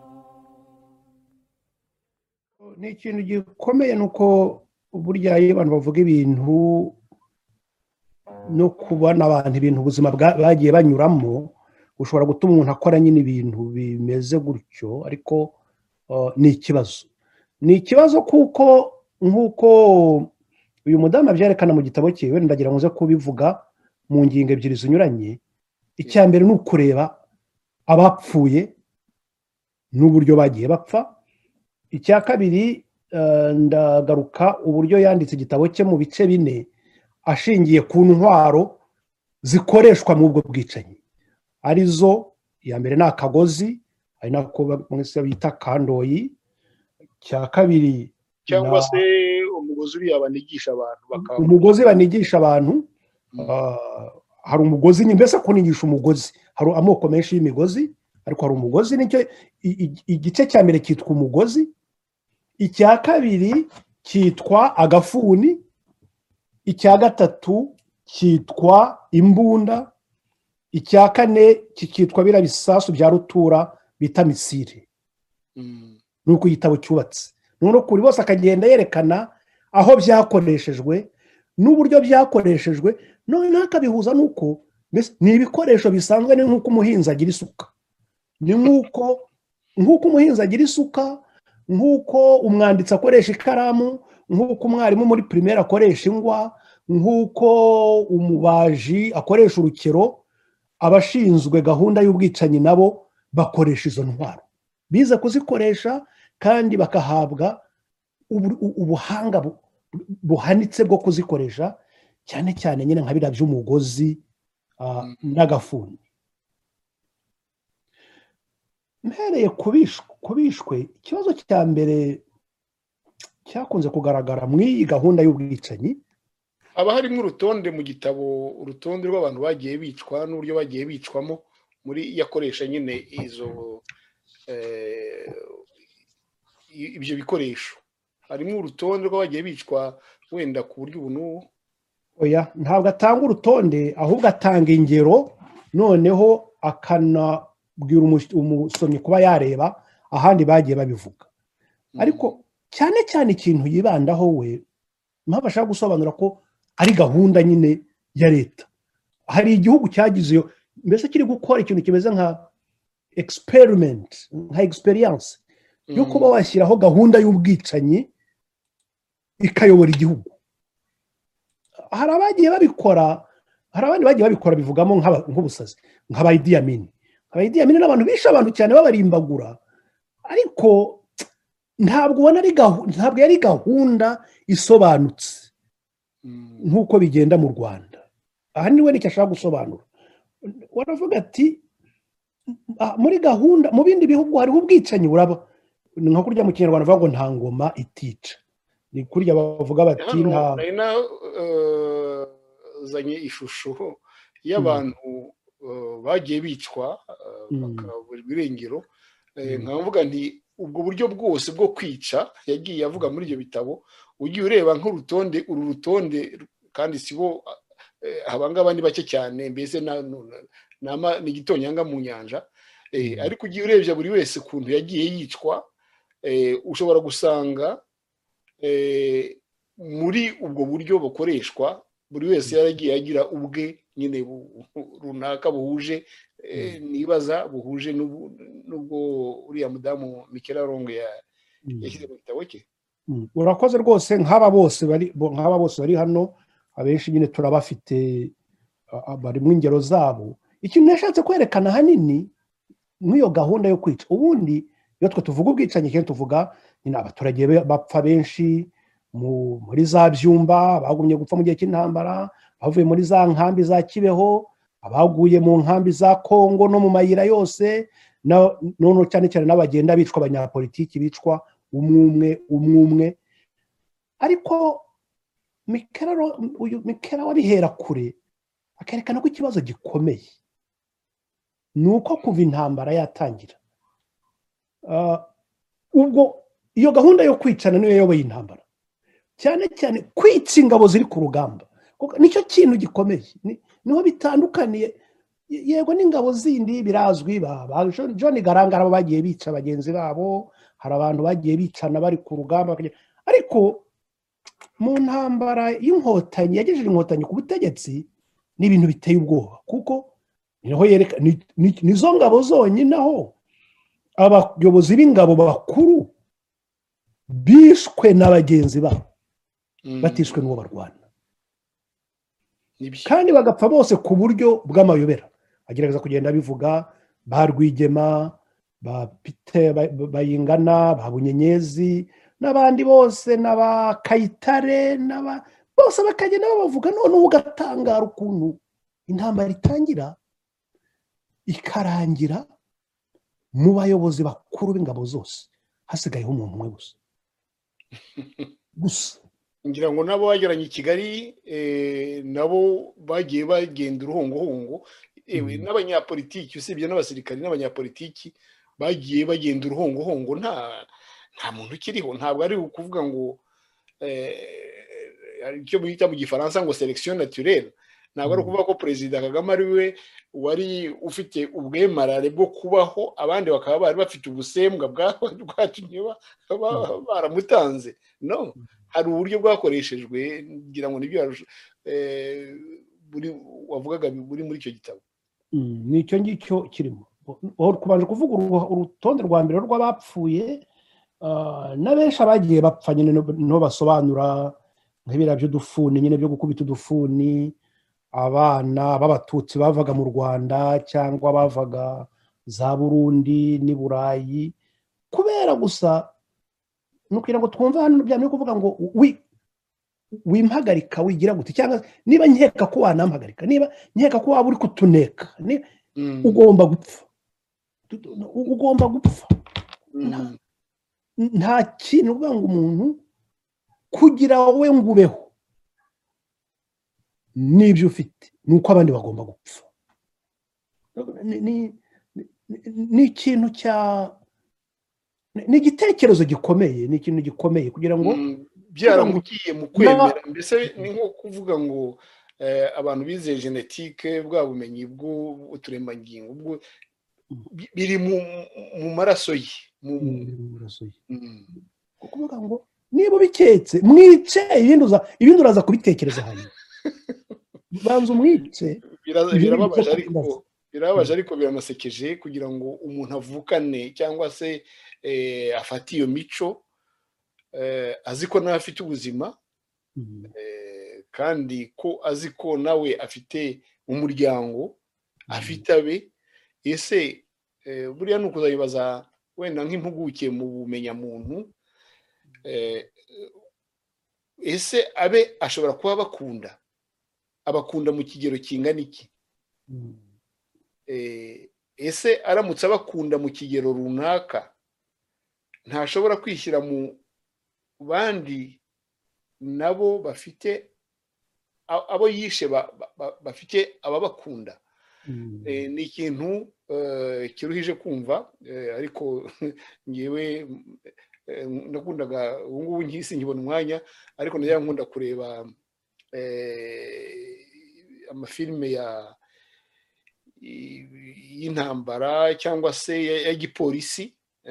Ni ikintu gikomeye nuko burya iyo abantu bavuga ibintu no kubona abantu ibintu ubuzima bagiye banyuramo, ushobora gutuma umuntu akora nyine ibintu bimeze gutyo, ariko ni ikibazo ni ikibazo kuko nk'uko uyu mudamu abyerekana mu gitabo cye, wenda ndagira ngo uze kubivuga mu ngingo ebyiri zinyuranye. Icya mbere ni ukureba abapfuye n'uburyo bagiye bapfa. Icya kabiri ndagaruka uburyo yanditse igitabo cye mu bice bine, ashingiye ku ntwaro zikoreshwa mu bwo bwicanyi, arizo iya mbere ni akagozi, ari nako mwese bita kandoyi. Cya kabiri cyangwa se umugozi uriya banigisha abantu, umugozi banigisha abantu. Hari umugozi, mbese kunigisha umugozi hari amoko menshi y'imigozi, ariko hari umugozi, nicyo igice cya mbere cyitwa umugozi. Icya kabiri cyitwa agafuni. Icya gatatu cyitwa imbunda. Icya kane cyitwa bira bisasu bya rutura bita misile. Nuko igitabo cyubatse, none kuri bose akagenda yerekana aho byakoreshejwe n'uburyo byakoreshejwe noneho akabihuza n'uko ni ibikoresho bisanzwe, ni nk'uko umuhinzi agira isuka, ni nk'uko nk'uko umuhinzi agira isuka, nk'uko umwanditsi akoresha ikaramu, nk'uko umwarimu muri primaire akoresha ingwa, nk'uko umubaji akoresha urukero, abashinzwe gahunda y'ubwicanyi nabo bakoresha izo ntwaro, bize kuzikoresha kandi bakahabwa ubuhanga buhanitse bwo kuzikoresha, cyane cyane nyine nka biriya by'umugozi n'agafuni. Mpereye kubishwe, ikibazo cya mbere cyakunze kugaragara muri iyi gahunda y'ubwicanyi, haba harimo urutonde mu gitabo, urutonde rw'abantu bagiye bicwa n'uburyo bagiye bicwamo muri yakoresha nyine izo ibyo bikoresho. Harimo urutonde rw'abagiye bicwa wenda ku buryo ubu n'ubu. Oya, ntabwo atanga urutonde, ahubwo atanga ingero, noneho akanabwira umusomyi kuba yareba ahandi bagiye babivuga. Ariko cyane cyane ikintu yibandaho we, mpamvu ashaka gusobanura ko ari gahunda nyine ya leta. Hari igihugu cyagize iyo, mbese kiri gukora ikintu kimeze nka experiment, nka experience yo kuba washyiraho gahunda y'ubwicanyi ikayobora igihugu. Hari abagiye babikora, hari abandi bagiye babikora bivugamo nk'ubusazi, nk'aba Idi Amin. Aba Idi Amin n'abantu bishe abantu cyane babarimbagura, ariko ntabwo ubona ari gahunda, ntabwo yari gahunda isobanutse nk'uko bigenda mu Rwanda. Aha niwe nicyo ashaka gusobanura. Waravuga ati muri gahunda, mu bindi bihugu hariho ubwicanyi buraba, nka kurya mu Kinyarwanda bavuga ngo nta ngoma itica, ni kurya bavuga bati nta zanye ishusho y'abantu bagiye bicwa bakaburirwa irengero. Nkavuga nti ubwo buryo bwose bwo kwica yagiye avuga muri ibyo bitabo, ugiye ureba nk'urutonde, uru rutonde kandi sibo habanga abandi bake cyane, mbese ni igitonyanga mu nyanja. Ariko ugiye urebye buri wese kuntu yagiye yicwa, ushobora gusanga muri ubwo buryo bukoreshwa buri wese yaragiye agira ubwe nyine runaka buhuje, nibaza buhuje n'ubwo uriya mudamu Michela Longo yashyize mu gitabo cye. Urakoze rwose. Nk'aba bose bari nk'aba bose bari hano, abenshi nyine turabafite bari mu ingero zabo. Ikintu nashatse kwerekana hanini nk'iyo gahunda yo kwica, ubundi iyo twe tuvuga ubwicanyi kenshi tuvuga nyine abaturage bapfa benshi muri za Byumba, bagumye gupfa mu gihe cy'intambara, bavuye muri za nkambi za Kibeho, abaguye mu nkambi za Kongo no mu mayira yose, none cyane cyane n'abagenda bicwa, abanyapolitiki bicwa umwe umwe. Ariko Michela wabihera kure akerekana ko ikibazo gikomeye ni uko kuva intambara yatangira, ubwo iyo gahunda yo kwicana niyo yayoboye intambara, cyane cyane kwica ingabo ziri ku rugamba. Nicyo kintu gikomeye, niho bitandukaniye. Yego n'ingabo zindi birazwi, John Garangara bagiye bica bagenzi babo, hari abantu bagiye bicana bari ku rugamba, ariko mu ntambara y'inkotanyi yagejeje inkotanyi ku butegetsi ni ibintu biteye ubwoba, kuko niho yereka nizo ngabo zonyine aho abayobozi b'ingabo bakuru bishwe na bagenzi babo, batishwe n'uwo barwana, kandi bagapfa bose ku buryo bw'amayobera. Agerageza kugenda bivuga ba Rwigema, ba Pite Bayingana, ba Bunyenyezi n'abandi bose, n'aba Kayitare, n'aba bose bakagenda babavuga. Noneho ugatangara ukuntu intambara itangira ikarangira mu bayobozi bakuru b'ingabo zose hasigayeho umuntu umwe gusa gusa. Ngira ngo nabo bageranye i Kigali, nabo bagiye bagenda uruhongohongo, ewe n'abanyapolitiki, usibye n'abasirikari n'abanyapolitiki bagiye bagenda uruhongohongo, nta nta muntu ukiriho. Ntabwo ari ukuvuga ngo icyo bita mu Gifaransa ngo selection naturelle, ntabwo ari ukuvuga ko Perezida Kagame ari we wari ufite ubwemarare bwo kubaho, abandi bakaba bari bafite ubusembwa bwatumye baramutanze. No, hari uburyo bwakoreshejwe, ngira ngo nibyo buri wavugaga buri muri icyo gitabo. ni icyo ngicyo kirimo. Kubanje kuvuga urutonde rwa mbere rw'abapfuye na benshi abagiye bapfa nyine no basobanura nk'ibira by'udufuni nyine byo gukubita udufuni, abana b'abatutsi bavaga mu Rwanda cyangwa bavaga za Burundi n'i Burayi, kubera gusa nukwira ngo twumva hano byamye kuvuga ngo wimpagarika wigira gute, cyangwa niba nkeka ko wanampagarika, niba nkeka ko waba uri kutuneka, ugomba gupfa, ugomba gupfa. Nta kintu uvuga ngo umuntu kugira wowe ngo ubeho n'ibyo ufite nuko abandi bagomba gupfa. Ni ikintu cya ni igitekerezo gikomeye, ni ikintu gikomeye kugira ngo byaramugiye mu kwemera. Mbese ni nko kuvuga ngo abantu bizeye genetike, bwa bumenyi bw'uturemangingo ubwo biri mu maraso ye, mu maraso ye. Kuvuga ngo niba ubiketse mwice, ibindi uraza kubitekereza hanyuma. Banza umwice. Birababaje ariko birababaje ariko biranasekeje kugira ngo umuntu avukane cyangwa se afate iyo mico azi ko nawe afite ubuzima, kandi ko azi ko nawe afite umuryango, afite abe. Ese buriya ni ukuzayibaza wenda nk'impuguke mu bumenyamuntu, ese abe ashobora kuba bakunda abakunda mu kigero kingana iki? Ese aramutse abakunda mu kigero runaka ntashobora kwishyira mu bandi nabo bafite abo yishe bafite ababakunda? Ni ikintu kiruhije kumva, ariko ngewe nakundaga ubu ngubu nk'isi nkibona umwanya, ariko najya nkunda kureba amafilime y'intambara cyangwa se ya gipolisi,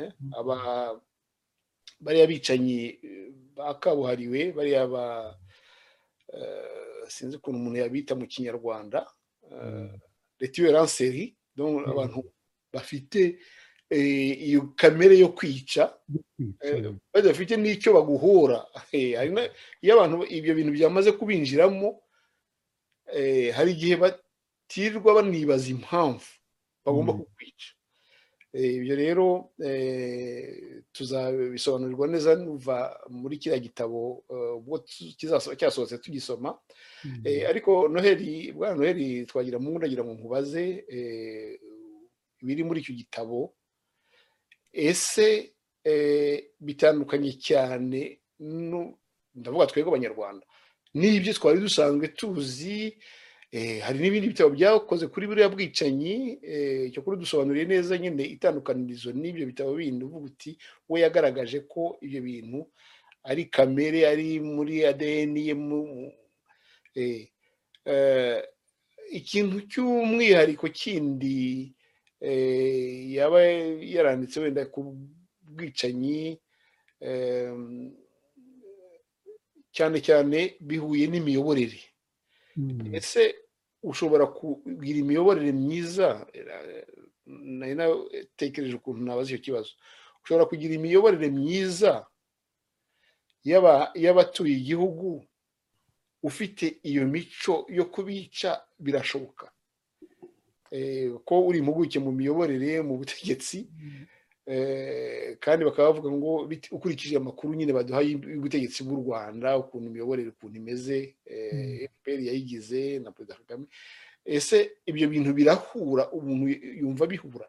bariya bicanyi bakabuhariwe, bariya ba sinzi ukuntu umuntu yabita mu kinyarwanda, retueranseri, abantu bafite iyo kamere yo kwica badafite n'icyo baguhora. Iyo abantu ibyo bintu byamaze kubinjiramo, hari igihe batirwa banibaza impamvu bagomba kukwica. Ibyo rero tuzabisobanurirwa neza nuva muri kiriya gitabo ubwo cyasohotse tugisoma. Ariko Noheli, bwana Noheli, twagira mu ndagira ngo nkubaze biri muri icyo gitabo, ese bitandukanye cyane, ndavuga twebwe abanyarwanda, n'ibyo twari dusanzwe tuzi? Hari n'ibindi bitabo byakoze kuri buriya bwicanyi, cyo kuri dusobanuriye neza nyine itandukanirizo n'ibyo bitabo bindi, uvuga uti we yagaragaje ko ibyo bintu ari kamere, ari muri A D N ye. Ikintu cy'umwihariko kindi yaba yaranditse wenda ku bwicanyi, cyane cyane bihuye n'imiyoborere, ese ushobora kugira imiyoborere myiza? Nari natekereje ukuntu nabaza icyo kibazo. Ushobora kugira imiyoborere myiza y'abatuye igihugu ufite iyo mico yo kubica? Birashoboka ko uri impuguke mu miyoborere, mu butegetsi, kandi bakaba bavuga ngo ukurikije amakuru nyine baduha y'ubutegetsi bw'u Rwanda, ukuntu imiyoborere ukuntu imeze, F P R yayigize na Perezida Kagame. Ese ibyo bintu birahura? Umuntu yumva bihura?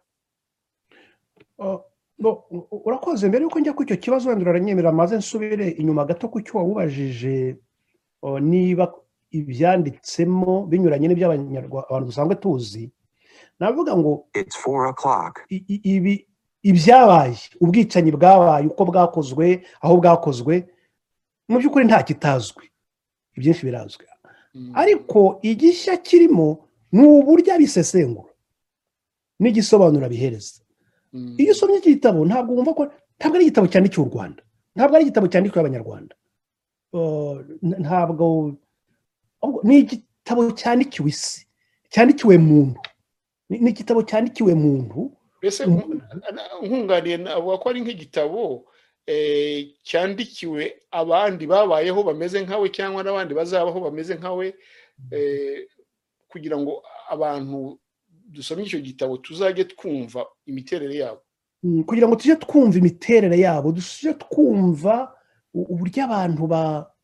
Urakoze. Mbere yuko njya ku icyo kibazo wenda uranyemera maze nsubire inyuma gato ku cyo wabubajije, niba ibyanditsemo binyuranye n'iby'abanyarwanda abantu dusanzwe tuzi. Navuga ngo ibi ibyabaye, ubwicanyi bwabaye, uko bwakozwe, aho bwakozwe, mu by'ukuri nta kitazwi, ibyinshi birazwi. Ariko igishya kirimo ni uburyo abisesengura n'igisobanura bihereza. Iyo usomye iki gitabo ntabwo wumva ko ntabwo ari igitabo cyandikiwe u Rwanda, ntabwo ari igitabo cyandikiwe abanyarwanda, ntabwo ni igitabo cyandikiwe isi cyandikiwe muntu ni igitabo cyandikiwe muntu mbese nkunganiye avuga ko ari nk'igitabo cyandikiwe abandi babayeho bameze nkawe cyangwa n'abandi bazabaho bameze nkawe kugira ngo abantu dusomye icyo gitabo tuzajye twumva imiterere yabo kugira ngo tujye twumva imiterere yabo tujye twumva uburyo abantu ba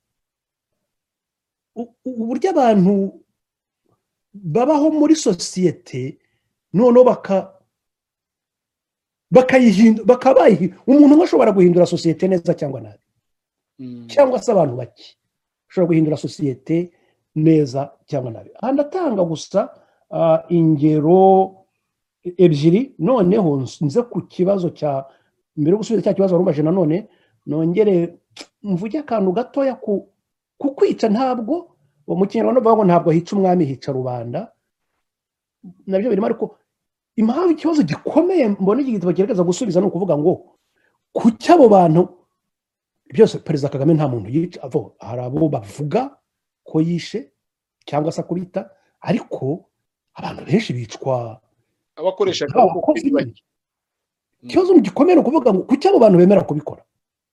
uburyo abantu babaho muri sosiyete noneho baka bakaba umuntu umwe ashobora guhindura sosiyete neza cyangwa nabi cyangwa se abantu bake ashobora guhindura sosiyete neza cyangwa nabi aha ndatanga gusa ingero ebyiri noneho nze ku kibazo cya mbere yo gusubiza cya kibazo warumbaje nanone nongere mvuge akantu gatoya ku kwica ntabwo mu kinyarwanda bavuga ngo ntabwo hica umwami hica rubanda nabyo birimo ariko impamvu ikibazo gikomeye mbona iki gitabo cyerekeza gusubiza ni ukuvuga ngo kuki abo bantu byose perezida Kagame nta muntu yica hari abo bavuga ko yishe cyangwa se akubita ariko abantu benshi bicwa abakoresha ikibazo gikomeye ni ukuvuga ngo kuki abo bantu bemera kubikora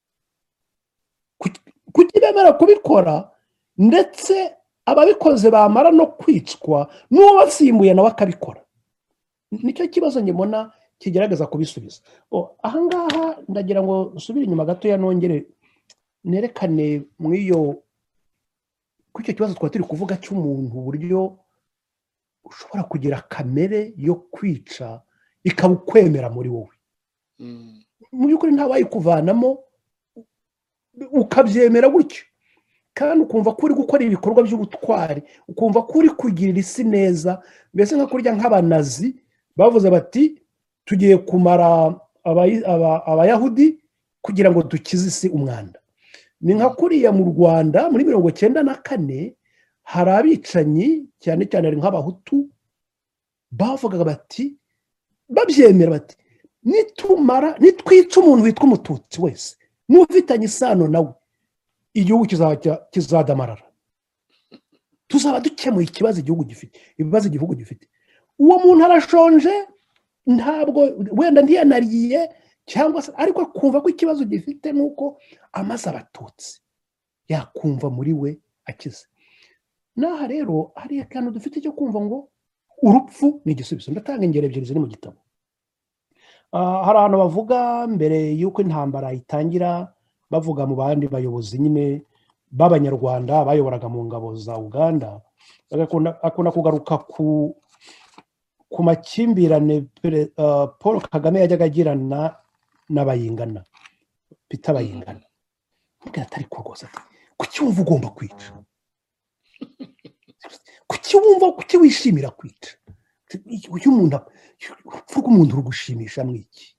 kuki bemera kubikora ndetse ababikoze bamara no kwicwa n'uwo basimbuye nawe akabikora nicyo kibazo mbona kigerageza kubisubiza ahangaha ndagira ngo usubire inyuma gatoya nongere nerekane mu iyo ku icyo kibazo twari turi kuvuga cy'umuntu uburyo ushobora kugira kamere yo kwica ikaba ukwemera muri wowe mu by'ukuri ntabayikuvanamo ukabyemera gutyo kandi ukumva ko uri gukora ibikorwa by'ubutwari ukumva ko uri kugirira isi neza mbese nka kurya nk'abanazi bavuze bati tugiye kumara abayahudi kugira ngo dukize isi umwanda ni nka kuriya mu Rwanda muri mirongo cyenda na kane hari abicanyi cyane cyane nk'abahutu bavugaga bati babyemera bati nitumara nitwica umuntu witwa umututsi wese n'ufitanye isano nawe igihugu kizadamarara tuzaba dukemuye ikibazo igihugu gifite ibibazo igihugu gifite uwo muntu arashonje ntabwo wenda ntiyanariye cyangwa se ariko kumva ko ikibazo gifite nuko amaze abatutsi yakumva muri we akize naha rero hari akantu dufite cyo kumva ngo urupfu ni igisubizo ndatanga ingero ebyiri ziri mu gitabo hari abantu bavuga mbere y'uko intambara itangira bavuga mu bandi bayobozi nyine b'abanyarwanda bayoboraga mu ngabo za Uganda akunda kugaruka ku ku makimbirane Paul Kagame yajyaga agirana n'abayingana Peter Bayingana ntabwo atari ko rwose kuki wumva ugomba kwica kuki wumva kuki wishimira kwica uyu muntu urupfu rw'umuntu rugushimisha mwiki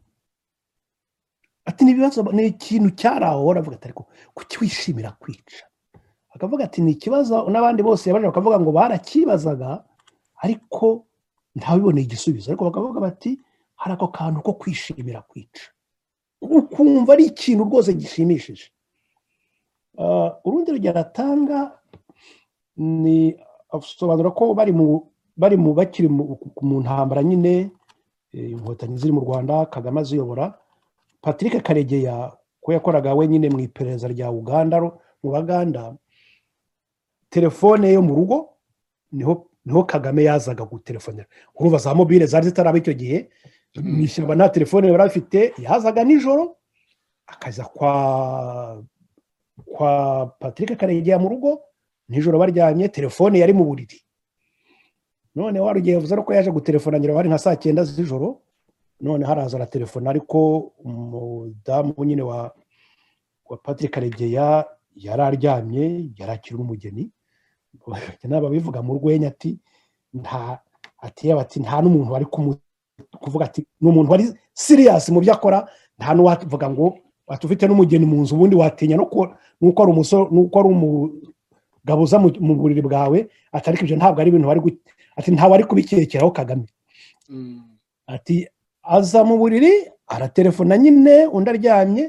ati nibibazo ni ikintu cyaraho aravuga ati ariko kuki wishimira kwica akavuga ati ni ikibazo n'abandi bose yabaje bakavuga ngo barakibazaga ariko ntabibone igisubizo ariko bakavuga bati hari ako kantu ko kwishimira kwica ukumva ari ikintu rwose gishimishije urundi rugero atanga ni asobanura ko bari mu bari mu bakiri mu ntambara nyine inkotanyi ziri mu Rwanda Kagame aziyobora Patrick Karegeya ko yakoraga we nyine mu iperereza rya Uganda mu Baganda telefone yo mu rugo niho niho Kagame yazaga gutelefonera urumva za mobile zari zitaraba icyo gihe nishyamba nta telefone yari afite yazaga nijoro akaza kwa kwa Patrick Karegeya mu rugo nijoro baryamye telefone yari mu buriri none warugiye vuze ko yaje gutelefona ngira bari nka saa cyenda z'ijoro none haraza la telefone ariko umudamu nyine wa wa Patrick Karegeya yararyamye yarakira umugeni naba bivuga mu rwenya ati nta ati yabati nta n'umuntu wari kuvuga ati n'umuntu wari serious mu byakora nta n'uwavuga ngo atufite n'umugeni mu nzu ubundi watinya no nuko ari umusoro nuko ari umugabuza mu buriri bwawe atari ibyo ntabwo ari ibintu bari ati nta wari kubikekeraho Kagame ati aza mu buriri aratelefona nyine undi aryamye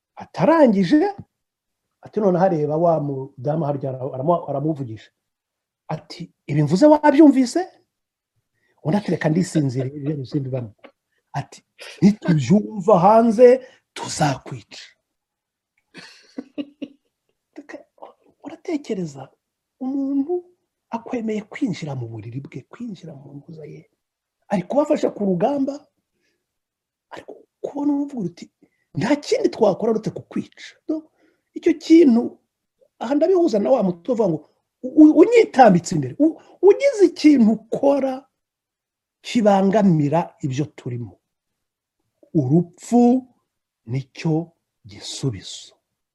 atarangije ati none hareba wa mudamu harya aramuvugisha ati ibi mvuze wabyumvise undi ati reka ndisinzire ibintu sindi bamwe ati nitubyumva hanze tuzakwica uratekereza umuntu akwemeye kwinjira mu buriri bwe kwinjira mu mbuza ye ari kubafasha ku rugamba ariko kubona uvuga uti nta kindi twakora uretse kukwica icyo kintu aha ndabihuza na wa muto uvuga ngo unyitambitse imbere ugize ikintu ukora kibangamira ibyo turimo urupfu nicyo gisubizo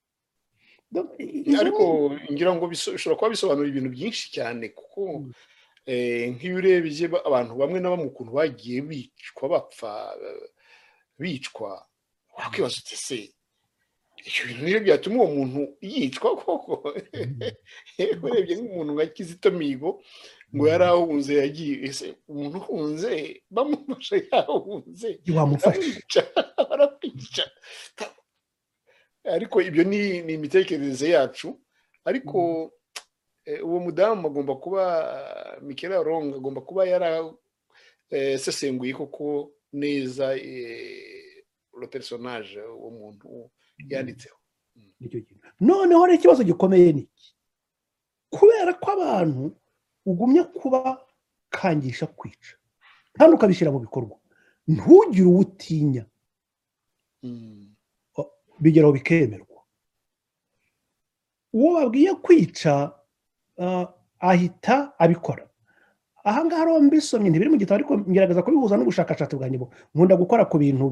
ariko ngira ngo bishobora kuba bisobanura ibintu byinshi cyane kuko nk'iyo urebye abantu bamwe na bamwe ukuntu bagiye bicwa bapfa bicwa wakwibaza uti se ibyo bintu niyo byatuma uwo muntu yicwa koko urebye nk'umuntu nka Kizito Mihigo ngo yari ahunze yagiye ese umuntu uhunze bamufashe yahunze baramwica ariko ibyo ni imitekerereze yacu ariko uwo mudamu agomba kuba Michaela Wronga agomba kuba yarasesenguye koko neza le personnage uwo muntu yanditseho noneho rero ikibazo gikomeye ni iki kubera ko abantu ugumye kuba kangisha kwica kandi ukabishyira mu bikorwa ntugire uwo utinya bigeraho bikemerwa uwo babwiye kwica ahita abikora ahangaha rero mbisomye ntibiri mu gitabo ariko ngerageza kubihuza n'ubushakashatsi bwanjye nkunda gukora ku bintu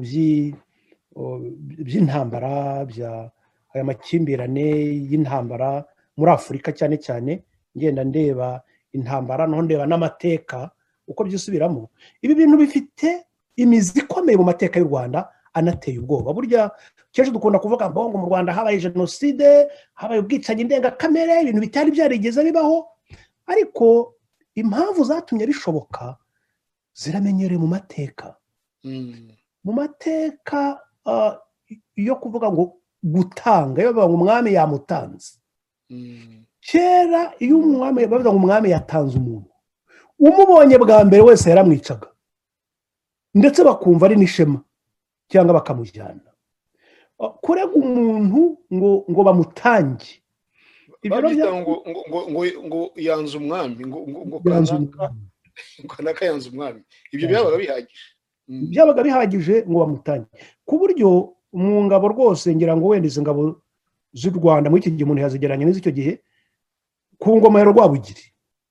by'intambara bya aya makimbirane y'intambara muri Afurika cyane cyane ngenda ndeba intambara noneho ndeba n'amateka uko byisubiramo ibi bintu bifite imizi ikomeye mu mateka y'u Rwanda anateye ubwoba burya kenshi dukunda kuvuga ngo mu Rwanda habaye jenoside habaye ubwicanyi ndengakamere ibintu bitari byarigeze bibaho ariko impamvu zatumye bishoboka ziramenyereye mu mateka mu mateka yo kuvuga ngo gutanga iyo bavuga ngo umwami yamutanze kera iyo umwami bavuga ngo umwami yatanze umuntu umubonye bwa mbere wese yaramwicaga ndetse bakumva ari n'ishema cyangwa bakamujyana kurega umuntu ngo ngo bamutange babyita ngo ngo ngo yanze umwami ngo ngo kanaka yanze umwami ibyo byabaga bihagije byabaga bihagije ngo bamutange ku buryo mu ngabo rwose ngira ngo wenda izi ngabo z'u Rwanda muri iki gihe umuntu yazigeranye n'iz'icyo gihe ku ngoma ya Rwabugiri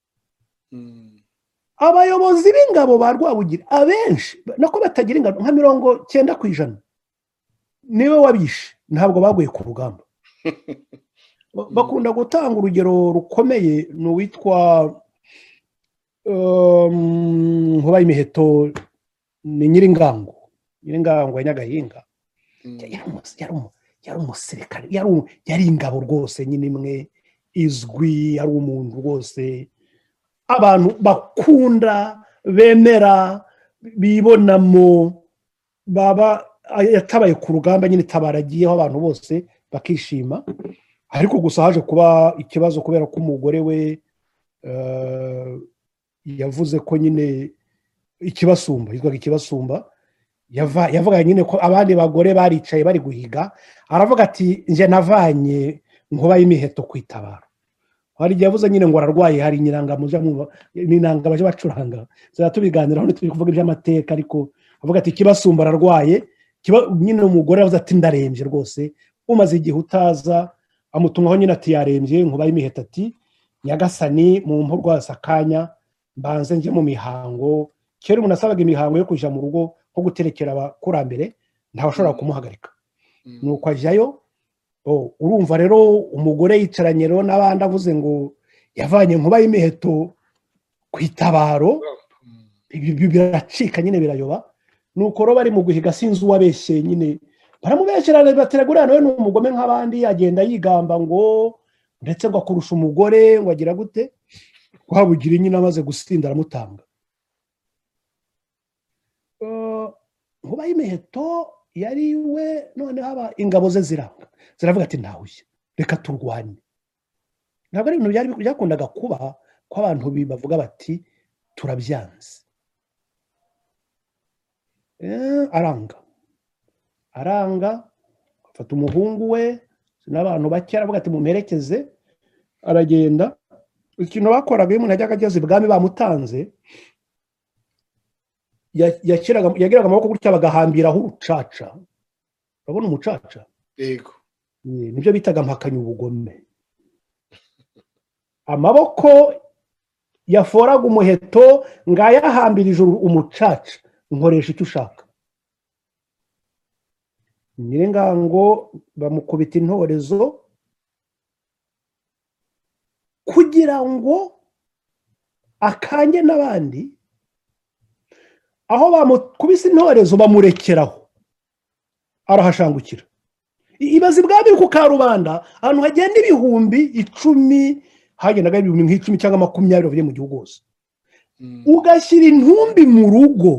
abayobozi b'ingabo ba Rwabugiri abenshi nako batagira ingano nka mirongo cyenda ku ijana niwe wabishe ntabwo baguye ku rugamba bakunda gutanga urugero rukomeye ni uwitwa Nkuba Imiheto ni Nyiringango Nyiringango ya Nyagahinga yari umusirikare yari ingabo rwose nyine imwe izwi yari umuntu rwose abantu bakunda bemera bibonamo baba yatabaye ku rugamba nyine tabaragiyeho abantu bose bakishima ariko gusa haje kuba ikibazo kubera ko umugore we yavuze ko nyine ikibasumba yitwaga ikibasumba yavuga nyine ko abandi bagore baricaye bari guhiga aravuga ati nje navanye Nkuba y'Imiheto kwitabara hari igihe yavuze nyine ngo ararwaye hari inyiranga muja mu ninanga baje bacuranga zatubiganiraho turi kuvuga iby'amateka ariko avuga ati ikibasumba ararwaye nyine umugore yavuze ati ndarembye rwose umaze igihe utaza amutumaho nyine ati yarembye Nkuba y'Imiheto ati Nyagasani mu mpurwasa akanya mbanze nje mu mihango kera umuntu asabaga imihango yo kuja mu rugo nko guterekera abakurambere ntawashobora kumuhagarika nuko ajyayo urumva rero umugore yicaranye rero n'abandi avuze ngo yavanye Nkuba y'Imiheto ku itabaro ibi biracika nyine birayoba nuko rero bari mu guhiga sinzi uwabeshye nyine baramubesherana bateragura nawe ni umugome nk'abandi agenda yigamba ngo ndetse ngo akurusha umugore ngo agira gute Rwabugiri nyine amaze gusinda aramutanga Nkuba y'Imiheto yari we noneho aba ingabo ze ziranga ziravuga ati ntahuye reka turwane ntabwo ari ibintu byari byakundaga kuba ko abantu bavuga bati turabyanze. Aranga aranga afata umuhungu we n'abantu bake aravuga ati mumperekeze, aragenda. Ikintu bakoraga iyo umuntu yajyaga ageze ibwami bamutanze, yagiraga amaboko gutya bagahambiraho urucaca. Urabona umucaca? Yego. Nibyo bitaga mpakanya ubugome. Amaboko yaforaga umuheto ngayahambirije umucaca, nkoresha icyo ushaka. Nyiringango bamukubita intorezo kugira ngo akange n'abandi, aho bamukubise intorezo bamurekeraho arahashangukira. Ibaze ibwami ku Karubanda ahantu hagenda ibihumbi icumi, hagendaga ibihumbi nk'icumi cyangwa makumyabiri bavuye mu gihugu hose, ugashyira intumbi mu rugo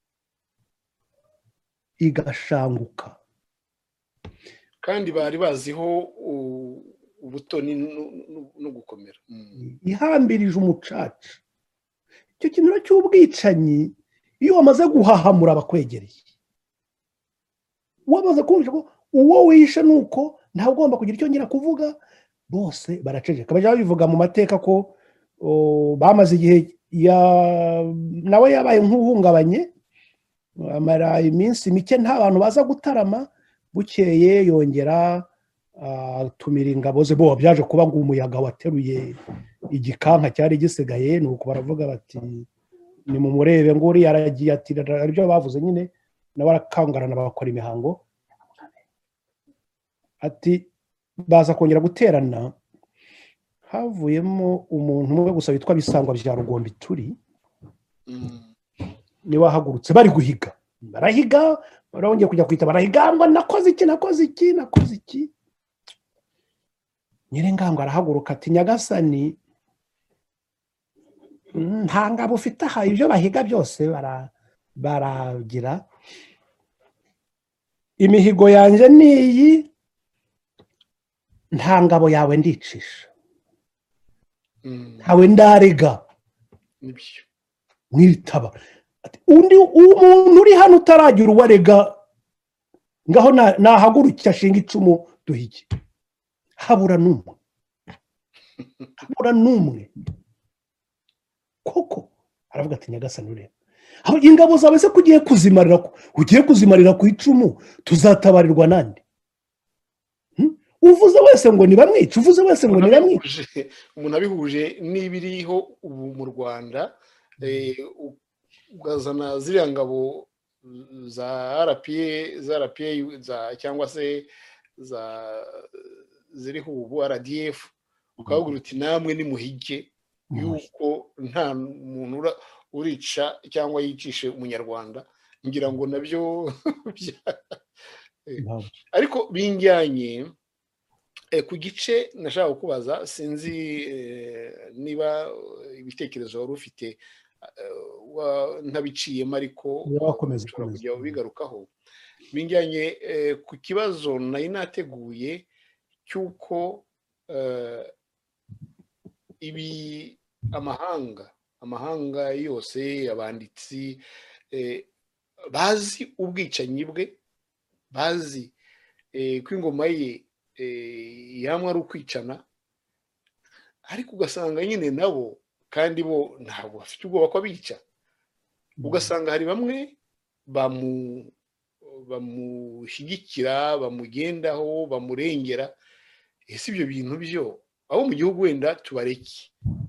igashanguka. Kandi bari baziho ubutoni no gukomera. Ihambirije umucaca. Icyo kintu cy'ubwicanyi iyo wamaze guhahamura abakwegereye, wamaze kumva ko uwo wishe nuko nta ugomba kugira icyo ngira kuvuga, bose baraceceka. Bajya bivuga mu mateka ko bamaze igihe nawe yabaye nk'uhungabanye, amara iminsi mike nta bantu baza gutarama. Bukeye yongera atumira ingabo ze, bo byaje kuba ngo umuyaga wateruye igikanka cyari gisigaye, nuko baravuga bati ni mu murebe ngo uri yaragiye ati aribyo bavuze nyine, nawe arakangarana bakora imihango. Ati baza kongera guterana, havuyemo umuntu umwe gusa witwa Bisangwa bya Rugombi turi ni wahagurutse bari guhiga, barahiga barongeye kujya kwita barahiga ngo nakoze iki nakoze iki nakoze iki. Nyiringango arahaguruka ati Nyagasani, nta ngabo ufite aha, ibyo bahiga byose baragira. Imihigo yanjye niyi, nta ngabo yawe ndicisha, ntawe ndarega mwitaba. Undi umuntu uri hano utaragira uwarega ngaho nahagurukira ashinga icumu duhige. Habura n'umwe, habura n'umwe. Koko aravuga ati Nyagasani ureba, aho ingabo zawe se kugiye kuzimarira, ugiye kuzimarira ku icumu, tuzatabarirwa nande? Uvuze wese ngo nibamwica, uvuze wese ngo nibamwica. Umuntu abihuje n'ibiriho ubu mu Rwanda, ugazana ziriya ngabo za R P A za R P A cyangwa se za ziriho ubu R D F, ukavuga uti namwe ni muhige yuko nta muntu urica cyangwa yicishe umunyarwanda. Ngira ngo nabyo ariko binjyanye ku gice nashaka kubaza, sinzi niba ibitekerezo wari ufite ntabiciyemo ariko ushobora kujya ubigarukaho. Binjyanye ku kibazo nari nateguye cy'uko ibi amahanga amahanga yose, abanditsi bazi ubwicanyi bwe, bazi ko ingoma ye yamwe ari ukwicana, ariko ugasanga nyine nabo kandi bo ntabwo bafite ubwoba ko abica. Ugasanga hari bamwe bamushyigikira, bamugendaho, bamurengera. Ese ibyo bintu byo abo mu gihugu wenda tubareke,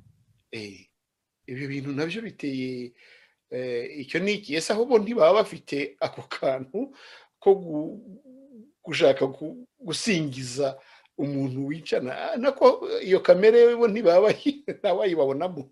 ibyo bintu nabyo biteye icyo ni iki? Ese aho bo ntibaba bafite ako kantu ko gushaka gusingiza umuntu wicana, nako iyo kamere bo ntibaba ntawayibabonamo?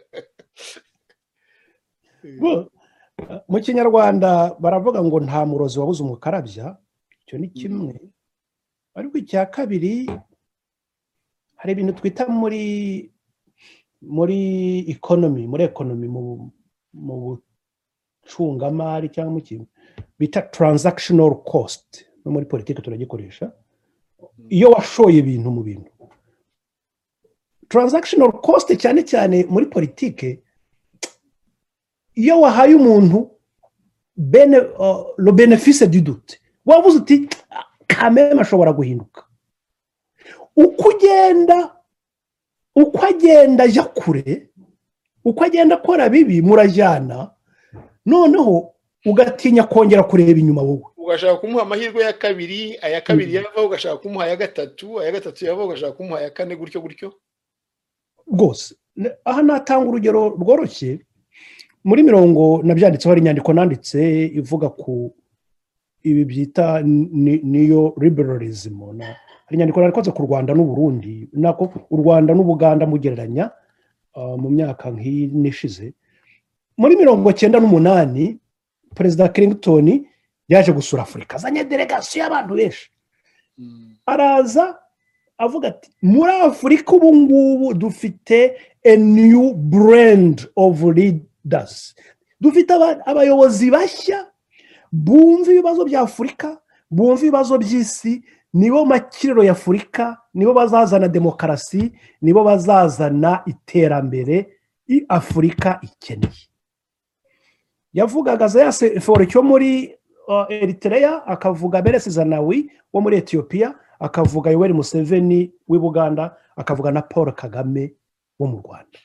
Mu Kinyarwanda baravuga ngo nta murozi wabuze umukarabya. Icyo ni kimwe. Ariko icya kabiri, hari ibintu twita muri muri economy muri economy mu bucungamari cyangwa mu kintu bita transactional cost, no muri politiki turagikoresha. Iyo washoye ibintu mu bintu transactional cost cyane cyane muri politike iyo wahaye umuntu bene uh, le bénéfice du doute wavuze uti kameme ashobora guhinduka uko ugenda uko agenda ajya kure uko agenda akora bibi murajyana noneho ugatinya kongera kureba inyuma wowe ugashaka kumuha amahirwe ya kabiri aya kabiri yavaho ugashaka kumuha aya gatatu aya gatatu yavaho ugashaka kumuha aya kane gutyo gutyo rwose aha natanga urugero rworoshye muri mirongo nabyanditseho hari inyandiko nanditse ivuga ku ibi byita niyo liberalism na hari inyandiko narikoze ku Rwanda n'u Burundi nako u Rwanda n'Ubuganda mugereranya uh, mu myaka nk'ine ishize muri mirongo cyenda n'umunani Perezida Clinton yaje gusura Afurika azanye delegation y'abantu benshi mm. araza avuga ati muri Afurika ubu ngubu dufite a new brand of leaders dufite abayobozi bashya bumva ibibazo bya Afurika bumva ibibazo by'isi nibo makiriro ya Afurika nibo bazazana demokarasi nibo bazazana iterambere i Afurika ikeneye yavugaga za yase foro cyo muri uh, Eritrea akavuga Meles Zenawi wo muri Ethiopia akavuga Yoweri Museveni w'i Buganda akavuga na Paul Kagame wo mu Rwanda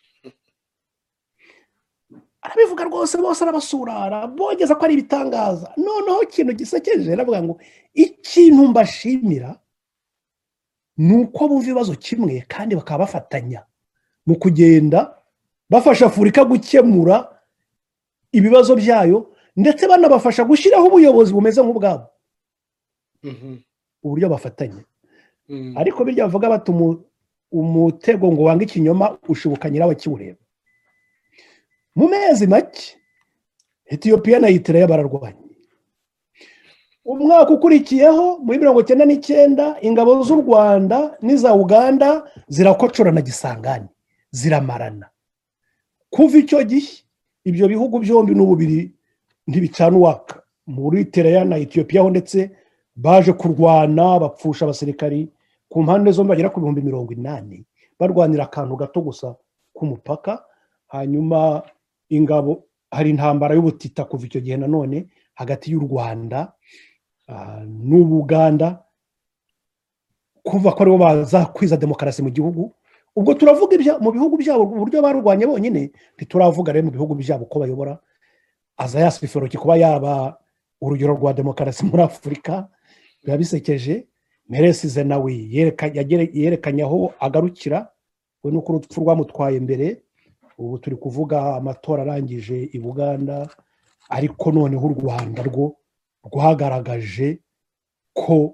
arabivuga rwose bose arabasurara bogeza ko ari ibitangaza noneho kintu gisekeje aravuga ngo ikintu mbashimira nuko bumva ibibazo kimwe kandi bakaba bafatanya mu kugenda bafasha Afurika gukemura ibibazo byayo ndetse banabafasha gushyiraho ubuyobozi bumeze nk'ubwabo mhm uburyo bafatanye mm. ariko birya bavuga batumu umutego ngo wanga ikinyoma ushibukanyira abakibureba mu mezi make Ethiopia na Eritrea bararwanye umwaka ukurikiyeho muri mirongo cyenda n'icyenda ingabo z'u Rwanda n'iza Uganda zirakocorana gisangani ziramarana kuva icyo gihe ibyo bihugu byombi n'ububiri ntibicana uwaka muri Eritrea na Ethiopia ho ndetse baje kurwana bapfusha abasirikari ku mpande zombi bagera ku bihumbi mirongo inani barwanira akantu gato gusa ku mupaka hanyuma ingabo hari intambara y'ubutita kuva icyo gihe nanone hagati y'u Rwanda uh, n'Ubuganda kuva ko aribo bazakwiza demokarasi mu gihugu ubwo turavuga ibya mu bihugu byabo uburyo barurwanye bonyine ntituravuga rero mu bihugu byabo ko bayobora azayasi foroki kuba yaba urugero rwa demokarasi muri Afurika biba bisekeje Meles Zenawi yerekanye aho agarukira we nuko urupfu rwamutwaye mbere ubu turi kuvuga amatora arangije i Buganda ariko noneho u Rwanda rwo rwagaragaje ko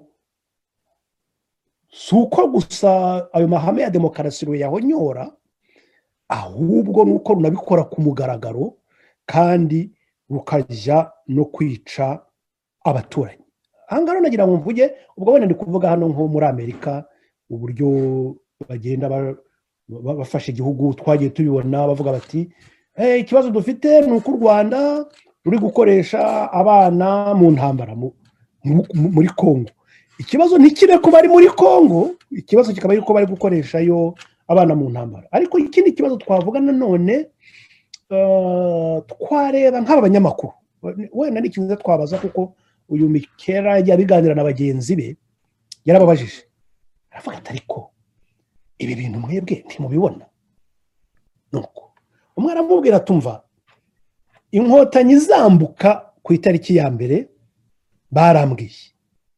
suko gusa ayo mahame ya demokarasi rwe yahonyora ahubwo nuko runabikora ku mugaragaro kandi rukajya no kwica abaturanyi angaro nagira ngo mvuge ubwo wenda ndi kuvuga hano nko muri Amerika uburyo bagenda bafashe igihugu twagiye tubibona bavuga bati eh ikibazo dufite nuko u Rwanda ruri gukoresha abana mu ntambara muri Kongo ikibazo ntikire ko bari muri Kongo ikibazo kikaba yuko bari gukoresha yo abana mu ntambara ariko ikindi kibazo twavuga nanone uh, twareba nk'abanyamakuru wenda n'ikintu twabaza kuko uyu Mikera yabiganira na bagenzi be yarababajije aravuga ati ariko ibi bintu mwebwe ntimubibona nuko umwe aramubwira tumva inkotanyi zambuka ku itariki ya mbere barambwiye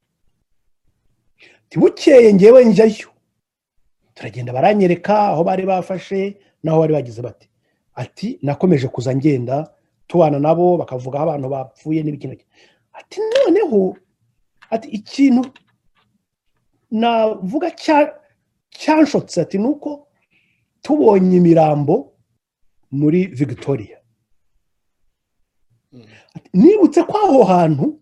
tibukeye ngewe njyayo turagenda baranyereka aho bari bafashe naho bari bagize bati ati nakomeje kuza ngenda tubana nabo bakavuga abantu bapfuye n'ibikino ati noneho ati ikintu navuga cya cyanshotse ati nuko tubonye imirambo muri Victoria nibutse ko aho hantu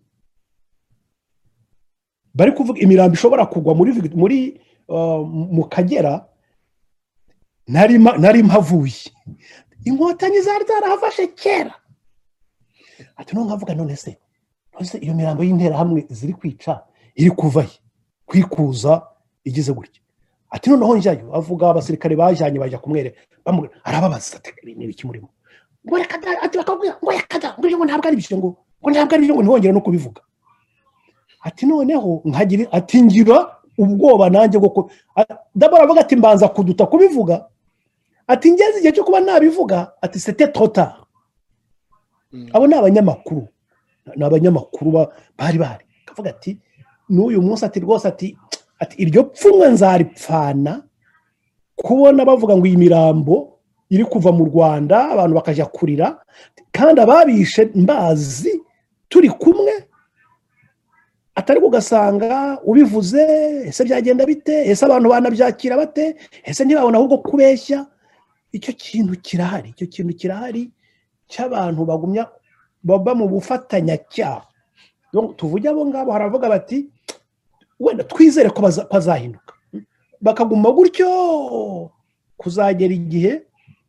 bari kuvuga imirambo ishobora kugwa muri muri uh, mu Kagera nari nari mpavuye inkotanyi zari zarahafashe kera ati no nkavuga none se none iyo mirambo y'intera hamwe ziri kwica iri kuvaye kwikuza igize gutya ati noneho njyayo avuga abasirikare bajyanye bajya kumwereka arababaza ati ni ibiki murimo ngo reka ati bakabwira ngo yakada ngo ntabwo ari byo ngo ngo ntabwo ari byo ngo ntihongere no kubivuga ati noneho nkagira ati ngira ubwoba nanjye bwo dabora avuga ati mbanza kuduta kubivuga ati ngeze igihe cyo kuba nabivuga ati c'était trop tard abo ni abanyamakuru ni abanyamakuru bari bari kavuga ati n'uyu munsi ati rwose ati ati iryo pfunwe nzaripfana kubona bavuga ngo iyi mirambo iri kuva mu Rwanda abantu bakajya kurira kandi ababishe mbazi turi kumwe atari kugasanga ubivuze ese byagenda bite ese abantu banabyakira bate ese ntibabona ahubwo kubeshya icyo kintu kirahari icyo kintu kirahari cy'abantu bagumya baba mu bufatanya cyaha tuvuge abo ngabo haravuga bati wenda twizere ko bazahinduka bakaguma gutyo kuzagera igihe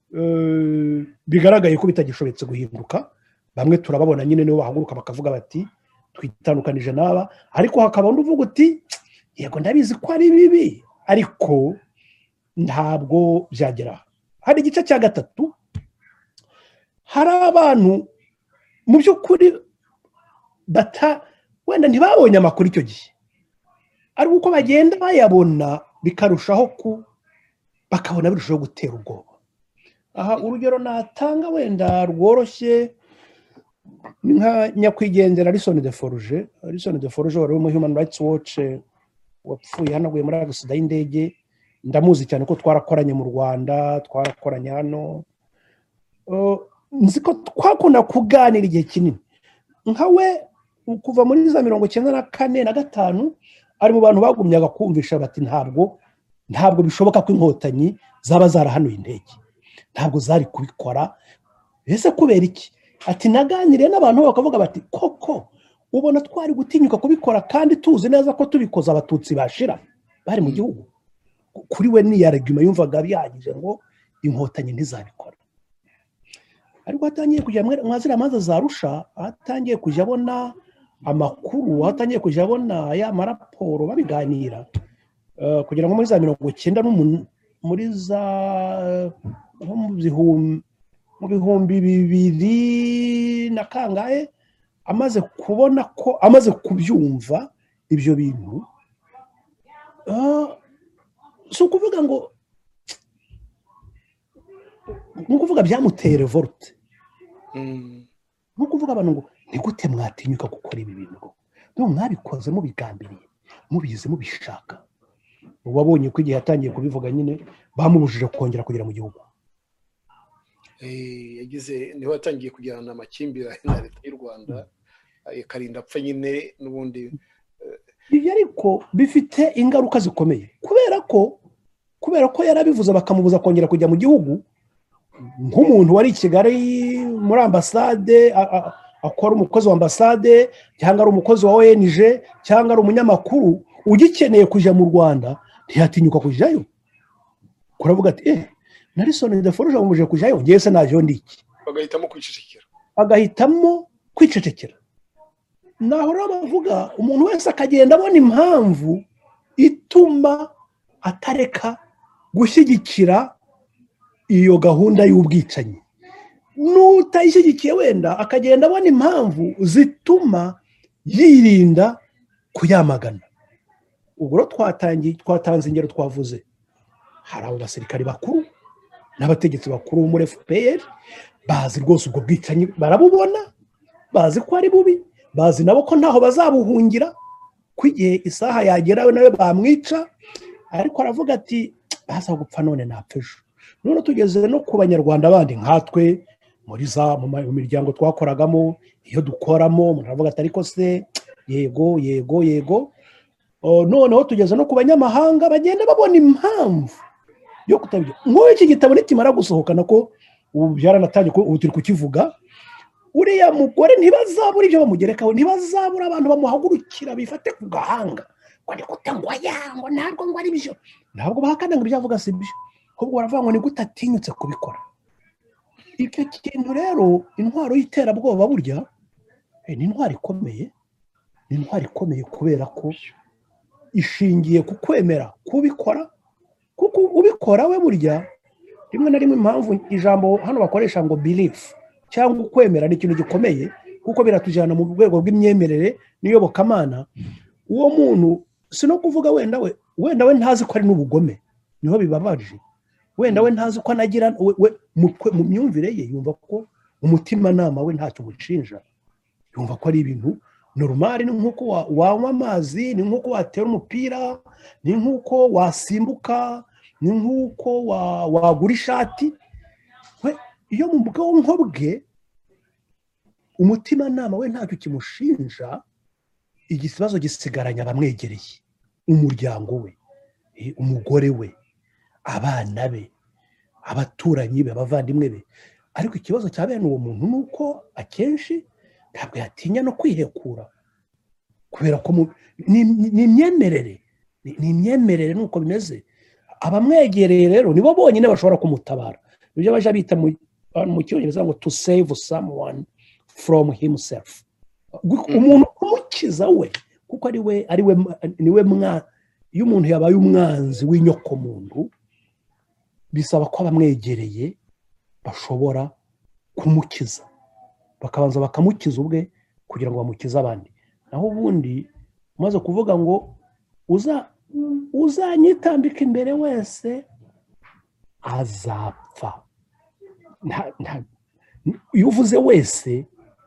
bigaragaye ko bitagishobotse guhinduka bamwe turababona nyine nibo bahaguruka bakavuga bati twitandukanije n'aba ariko hakaba undi uvuga uti yego ndabizi ko ari bibi ariko ntabwo byagera hari igice cya gatatu hari abantu mu by'ukuri bata wenda ntibabonye amakuru icyo gihe ariko uko bagenda bayabona bikarushaho ku bakabona birushaho gutera ubwoba aha urugero natanga wenda rworoshye nka nyakwigendera Alison Deforge Alison Deforge wari mu Human Rights Watch wapfuye hanaguye muri agisida y'indege ndamuzi cyane ko twarakoranye mu Rwanda twarakoranye hano nzi ko twakunda kuganira igihe kinini nkawe kuva muri za mirongo icyenda na kane na gatanu ari mu bantu bagumyaga kumvisha bati ntabwo ntabwo bishoboka ko inkotanyi zaba zarahanuye indege ntabwo zari kubikora ese kubera iki ati naganiriye n'abantu bakavuga bati koko ubona twari gutinyuka kubikora kandi tuzi neza ko tubikoza abatutsi bashira bari mu gihugu kuri we ni yaragima yumvaga byagije ngo inkotanyi ntizabikora ariko atangiye kujya mwazira manza za Arusha atangiye kujya abona amakuru atangiye kujya abona ya maraporo babiganira kugira ngo muri za mirongo icyenda muri za mu bihumbi bibiri na kangahe amaze kubona ko amaze kubyumva ibyo bintu si ukuvuga ngo ni ukuvuga byamuteye revolte ni ukuvuga abantu ngo ni gute mwatinyuka gukora ibi bintu ngo mwabikoze mubigambiriye mubizi mubishaka wabonye ko igihe yatangiye kubivuga nyine bamubujije kongera kugera mu gihugu yagize niho yatangiye kujyana amakimbirane na leta y'u Rwanda karinda apfa nyine n'ubundi ibyo ariko bifite ingaruka zikomeye kubera ko kubera ko yarabivuze bakamubuza kongera kujya mu gihugu nk'umuntu wari i Kigali muri ambasade akora umukozi wa ambasade cyangwa ari umukozi wa O N G cyangwa ari umunyamakuru ugikeneye kujya mu Rwanda ntiyatinyuka kujyayo kuravuga ati eh Alison Deforge bamuje kujyayo ngiye se naje ndiki bagahitamo kwicecekera agahitamo kwicecekera naho rabavuga umuntu wese akagenda abona impamvu ituma atareka gushyigikira iyo gahunda y'ubwicanyi n'utayishyigikiye wenda akagenda abona impamvu zituma yirinda kuyamagana ubwo twatangiye twatanze ingero twavuze hari abo basirikari bakuru n'abategetsi bakuru muri F P R bazi rwose ubwo bwicanyi barabubona bazi ko ari bubi bazi nabo ko ntaho bazabuhungira kwigihe isaha yagerawe nawe bamwica ariko aravuga ati baza gupfa none napfejo none tugeze no ku banyarwanda bandi nkatwe muri za mu miryango twakoragamo iyo dukoramo umuntu aravuga ati ariko se yego yego yego noneho tugeze no ku banyamahanga bagenda babona impamvu yo kutabyo nk'uko iki gitabo nikimara gusohoka nako ubu byaranatangiye ko ubu turi kukivuga uriya mugore ntibazabura ibyo bamugerekaho ntibazabura abantu bamuhagurukira bifate ku gahanga ngo ni gutangwa yango ntabwo ngo ari byo ntabwo bahakana ngo ibyavuga si byo ahubwo baravuga ngo ni gute atinyutse kubikora icyo kintu rero intwaro y'iterabwoba burya ni intwaro ikomeye ni intwaro ikomeye kubera ko ishingiye ku kwemera kubikora kuko ubikora we burya rimwe na rimwe impamvu ijambo hano bakoresha ngo belief cyangwa ukwemera ni ikintu gikomeye kuko biratujyana mu rwego rw'imyemerere n'iyobokamana. Uwo muntu si no kuvuga wenda we wenda we ntazi ko ari n'ubugome, niho bibabaje. Wenda we ntazi ko anagira mu myumvire ye yumva ko umutima nama we ntacyo umushinja, yumva ko ari ibintu normal. Ni nk'uko wanywa amazi, ni nk'uko watera umupira, ni nk'uko wasimbuka, ni nk'uko wagura ishati. Iyo mu bwonko bwe umutima nama we ntacyo kimushinja, ikibazo gisigaranya abamwegereye, umuryango we, umugore we, abana be, abaturanyi be, abavandimwe be. Ariko ikibazo cya bene uwo muntu nuko akenshi ntabwo yatinya no kwihekura, kubera ko ni imyemerere, ni imyemerere nuko bimeze. Abamwegereye rero nibo bonyine bashobora kumutabara. Ibyo baje bita mu cyongereza ngo to save someone from himself. Umuntu kumukiza we kuko ari we ari we niwe mwa iyo umuntu yabaye umwanzi w'inyoko muntu, bisaba ko abamwegereye bashobora kumukiza, bakabanza bakamukiza ubwe kugira ngo bamukize abandi. Naho ubundi umaze kuvuga ngo uza uzanyitambika imbere wese azapfa. Iyo uvuze wese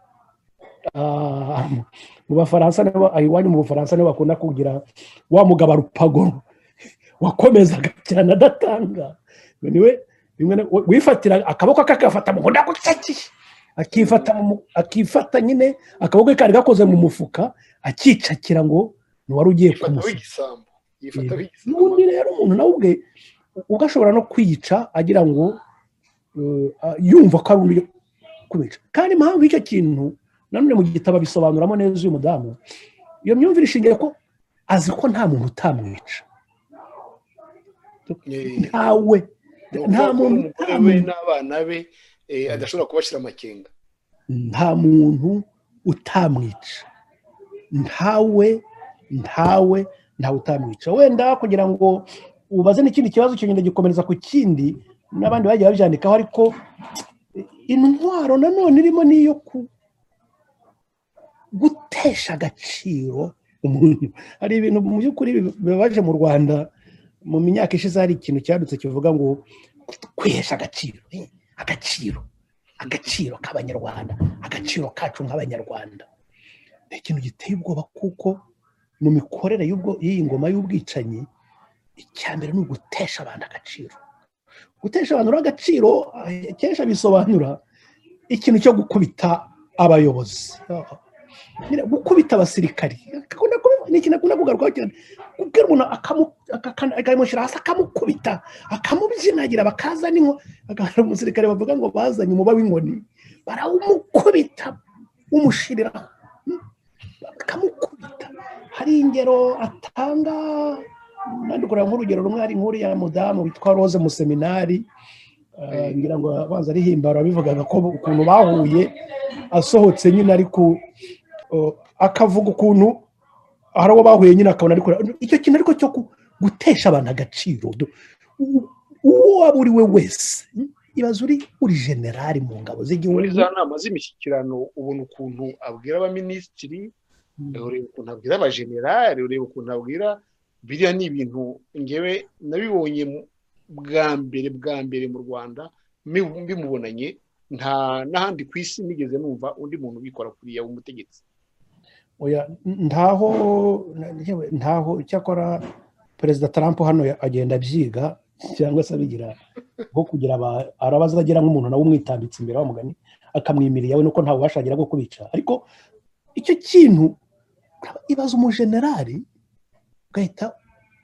mu Bafaransa iwanyu mu Bufaransa nibo bakunda kugira wa mugabo rupago wakomezaga cyane adatanga, niwe wifatira akaboko kakafata mu nda gutsaki, akifata akifata nyine akaboko kari gakoze mu mufuka akicakira ngo ni wari ugiye kumusa. N'undi rero umuntu nawe ubwe ugashobora no kwica agira ngo yumva ko ari undi kubica. Kandi impamvu y'icyo kintu nanone mu gitabo bisobanuramo neza uyu mudamu, iyo myumvire ishingiye ko azi ko nta muntu utamwica, ntawe nta muntu we n'abana be adashobora kubashyira amakenga, nta muntu utamwica, ntawe ntawe ntawe utamwica. Wenda kugira ngo ubaze n'ikindi kibazo cyongera gikomereza ku kindi n'abandi bagiye babyandikaho, ariko intwaro nanone irimo niyo gutesha agaciro umuntu. Hari ibintu mu by'ukuri bibabaje mu Rwanda mu myaka ishize, hari ikintu cyadutse kivuga ngo kwihesha agaciro, agaciro agaciro k'Abanyarwanda, agaciro kacu nk'Abanyarwanda. Ni ikintu giteye ubwoba kuko mu mikorere y'iyi ngoma y'ubwicanyi icya mbere ni ugutesha abantu agaciro. Gutesha abantu agaciro kenshi bisobanura ikintu cyo gukubita abayobozi, gukubita abasirikari. Ni ikintu akunda kugarukaho cyane, kubwira umuntu akamushyira hasi akamukubita, akamubyinagira, bakazana inko umusirikare bavuga ngo bazanye umuba w'inkoni, barawumukubita umushirira bakamukubita. Hari ingero atanga, nandukura nk'urugero rumwe, hari inkuru ya mudamu witwa Rose mu seminari, ngira ngo abanza ari himbara bivugaga ko ukuntu bahuye asohotse nyine, ariko akavuga ukuntu hari uwo bahuye nyine akabona, ariko icyo kintu ariko cyo gutesha abantu agaciro. Uwo waba uri we wese, ibaze uri uri generali mu ngabo z'igihugu, muri za nama z'imishyikirano ubona ukuntu abwira abaminisitiri, ureba ukuntu abwira abajenerali, ureba ukuntu abwira. Biriya ni ibintu ngewe nabibonye bwa mbere bwa mbere mu Rwanda, mbimubonanye nta n'ahandi ku isi nigeze numva undi muntu ubikora kuriya w'umutegetsi. Oya, ntaho ntaho cyakora Perezida Trump hano agenda abyiga cyangwa se abigira nko kugira arabaza agira nk'umuntu nawe umwitambitse imbere w'amugani akamwimiriye we nuko ntawe bashagira bwo kubica. Ariko icyo kintu ibaza umujenerali ugahita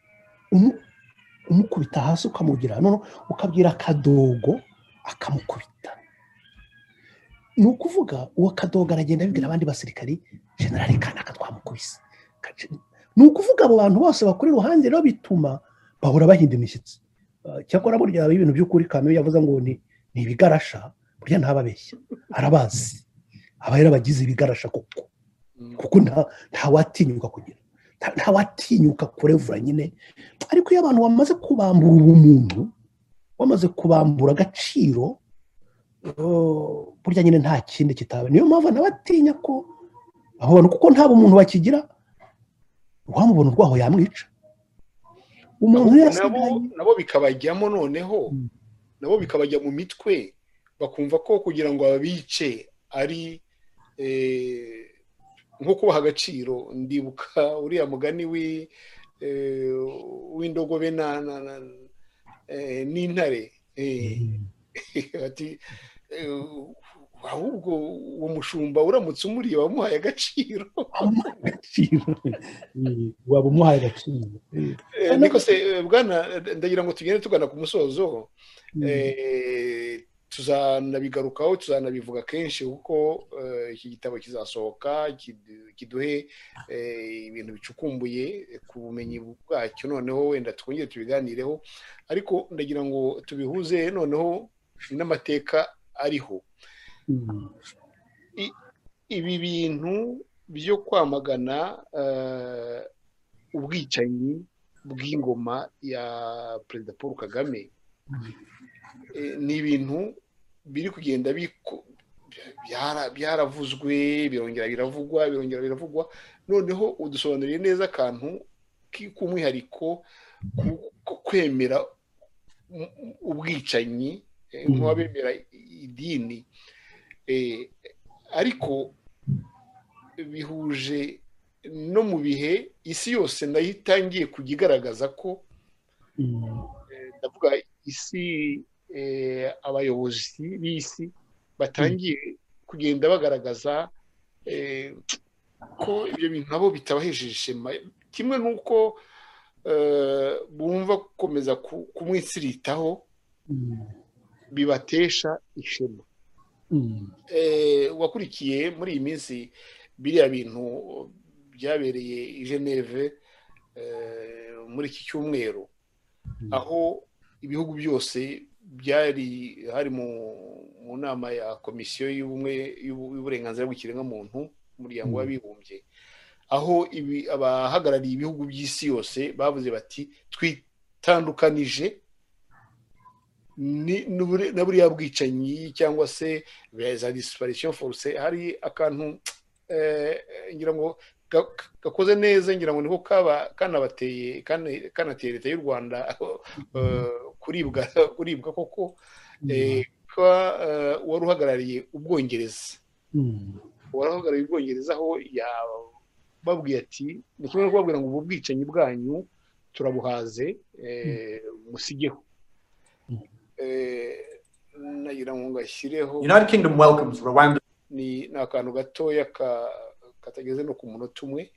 umukubita hasi ukamugira none ukabwira akadogo akamukubita. Ni ukuvuga uwo kadogo aragenda abibwira abandi basirikari, generali kanaka twamukubise. Ni ukuvuga abo bantu bose bakuri ruhande rero bituma bahora bahinda imishyitsi. Cyakora burya ibintu by'ukuri Kamere yavuze ngo ni ibigarasha, burya ntababeshya, arabazi abayera bagize ibigarasha koko, kuko nta watinyuka kugira, nta watinyuka kurevura nyine ariko iyo abantu bamaze kubambura ubumuntu bamaze kubambura agaciro burya nyine nta kindi kitaba niyo mpamvu nabatinya ko abo bantu kuko nta bumuntu bakigira uwamubona urwaho yamwica umuntu nabo bikabajyamo noneho nabo bikabajya mu mitwe bakumva ko kugira ngo ababice ari nko kubaha agaciro ndibuka uriya mugani w'indogobe n'intare ati ahubwo uwo mushumba uramutse umuriye wamuhaye agaciro waba umuhaye agaciro niko se bwana ndagira ngo tugende tugana ku musozo tuzanabigarukaho tuzanabivuga kenshi kuko iki gitabo kizasohoka kiduhe ibintu bicukumbuye ku bumenyi bwacyo noneho wenda twongere tubiganireho ariko ndagira ngo tubihuze noneho n'amateka ariho ibi bintu byo kwamagana ubwicanyi bw'ingoma ya Perezida Paul Kagame ni ibintu biri kugenda byaravuzwe birongera biravugwa birongera biravugwa noneho udusobanuriye neza akantu k'umwihariko kwemera ubwicanyi nk'abemera idini ariko bihuje no mu bihe isi yose nayo itangiye kujya igaragaza ko ndavuga isi abayobozi b'isi batangiye kugenda bagaragaza ko ibyo bintu nabo bitabahejeje ishema kimwe n'uko bumva gukomeza kumwitsiritaho bibatesha ishema wakurikiye muri iyi minsi biriya bintu byabereye i Geneve muri iki cyumweru aho ibihugu byose byari hari mu nama ya komisiyo y'ubumwe y'uburenganzira bw'ikiremwamuntu umuryango w'abibumbye aho abahagarariye ibihugu by'isi yose bavuze bati twitandukanije na buriya bwicanyi cyangwa se za disparition force hari akantu ngira ngo gakoze neza ngira ngo niko kaba kanabateye kanateye leta y'u Rwanda kuribwa kuribwa koko wari uhagarariye ubwongereza wari uhagarariye ubwongereza aho babwiye ati ni kimwe no kubabwira ngo ubu bwicanyi bwanyu turabuhaze musigeho nagira ngo ngashyireho United Kingdom welcomes Rwanda ni akantu gatoya katageze no ku munota umwe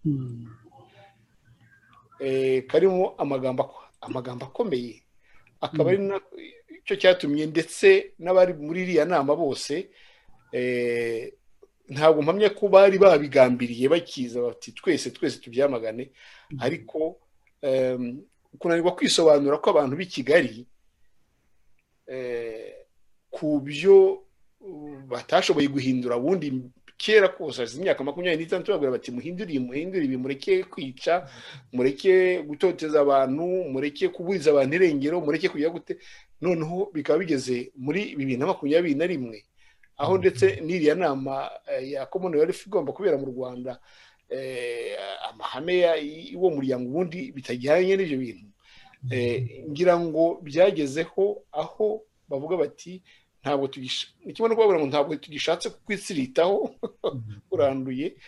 karimo amagambo amagambo akomeye akaba ari cyo cyatumye ndetse n'abari muri iriya nama bose ntabwo mpamya ko bari babigambiriye bakiza bati twese twese tubyamagane ariko kunanirwa kwisobanura ko abantu b'i Kigali ku byo batashoboye guhindura ubundi kera kose hashize imyaka makumyabiri n'itandatu babwira bati muhindure muhindure ibi mureke kwica mureke gutoteza abantu mureke kuburiza abantu irengero mureke kujya gute noneho bikaba bigeze muri bibiri na makumyabiri na rimwe aho ndetse n'iriya nama ya Commonwealth igomba kubera mu Rwanda amahame y'uwo muryango ubundi bitajyanye n'ibyo bintu ngira ngo byagezeho aho bavuga bati ntabwo tugisha ni kimwe no kubabwira ngo ntabwo tugishatse kwitsiritaho uranduye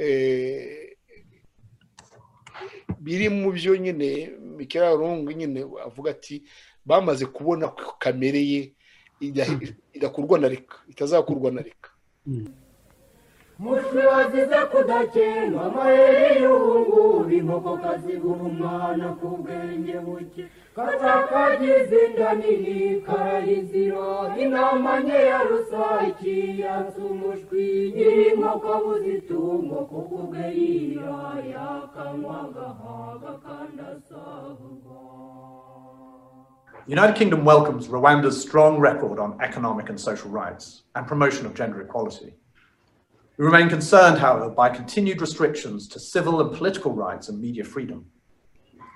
biri mu byo nyine Michael Rongo nyine avuga ati bamaze kubona kamere ye idakurwa na reka itazakurwa na reka mushwe wazize kudakenga amayeri y'ubungubu inkoko kazigura umwana ku bwenge buke katakagize inda nini karayizira inama nke ya rusake yatse umushwi nyir'inkoko abuze itungo kuko ubwe yiraya akanywa agahaga kandi asahurwa. United Kingdom welcomes Rwanda's strong record on economic and social rights and promotion of gender equality. We remain concerned, however, by continued restrictions to civil and political rights and media freedom.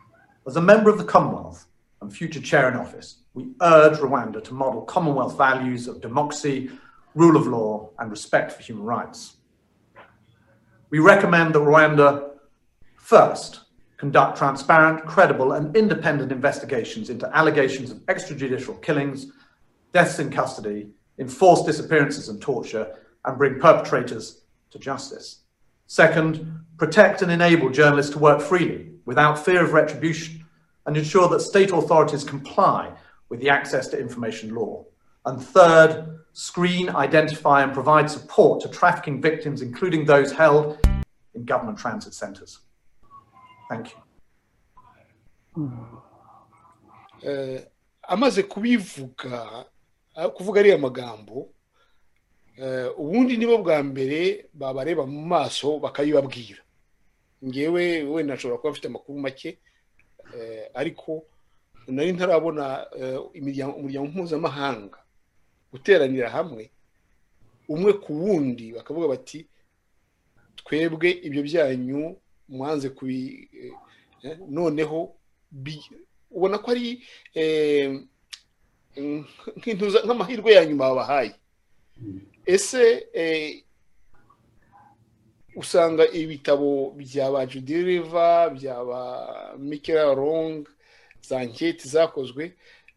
As a member of the Commonwealth and future chair in office, we urge Rwanda to model Commonwealth values of democracy, rule of law, and respect for human rights. We recommend that Rwanda first conduct transparent, credible, and independent investigations into allegations of extrajudicial killings, deaths in custody, enforced disappearances and torture, and bring perpetrators to justice. Second, protect and enable journalists to work freely without fear of retribution and ensure that state authorities comply with the access to information law. And third, screen, identify, and provide support to trafficking victims, including those held in government transit centers. Thank you. Uh, amaze kubivuga kuvuga ariya magambo ubundi nibo bwa mbere babareba mu maso bakayibabwira. Ngewe wenda nashobora kuba mfite amakuru make ariko nari ntarabona imiryango mpuzamahanga guteranira hamwe umwe ku wundi bakavuga bati twebwe ibyo byanyu mwanze kubi noneho ubona ko ari nk'intuza nk'amahirwe ya nyuma babahaye. Ese usanga ibitabo byaba Judy River byaba Michael Long za nketi zakozwe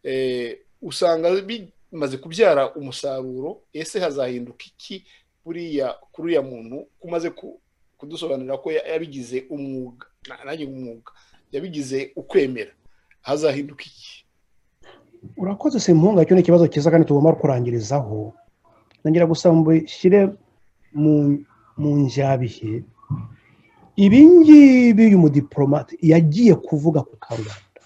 usanga bimaze kubyara umusaruro. Ese hazahinduka iki buriya kuri ya muntu kumaze kudusobanurira ko yabigize umwuga nanjye umwuga yabigize ukwemera, hazahinduka iki? Urakoze Sempunga, cyo ni kibazo kiza kandi tugomba kurangirizaho. Nangira gusaba mbishyire mu mu njyabihe ibingibi uyu mudiplomate yagiye kuvuga ku Karubanda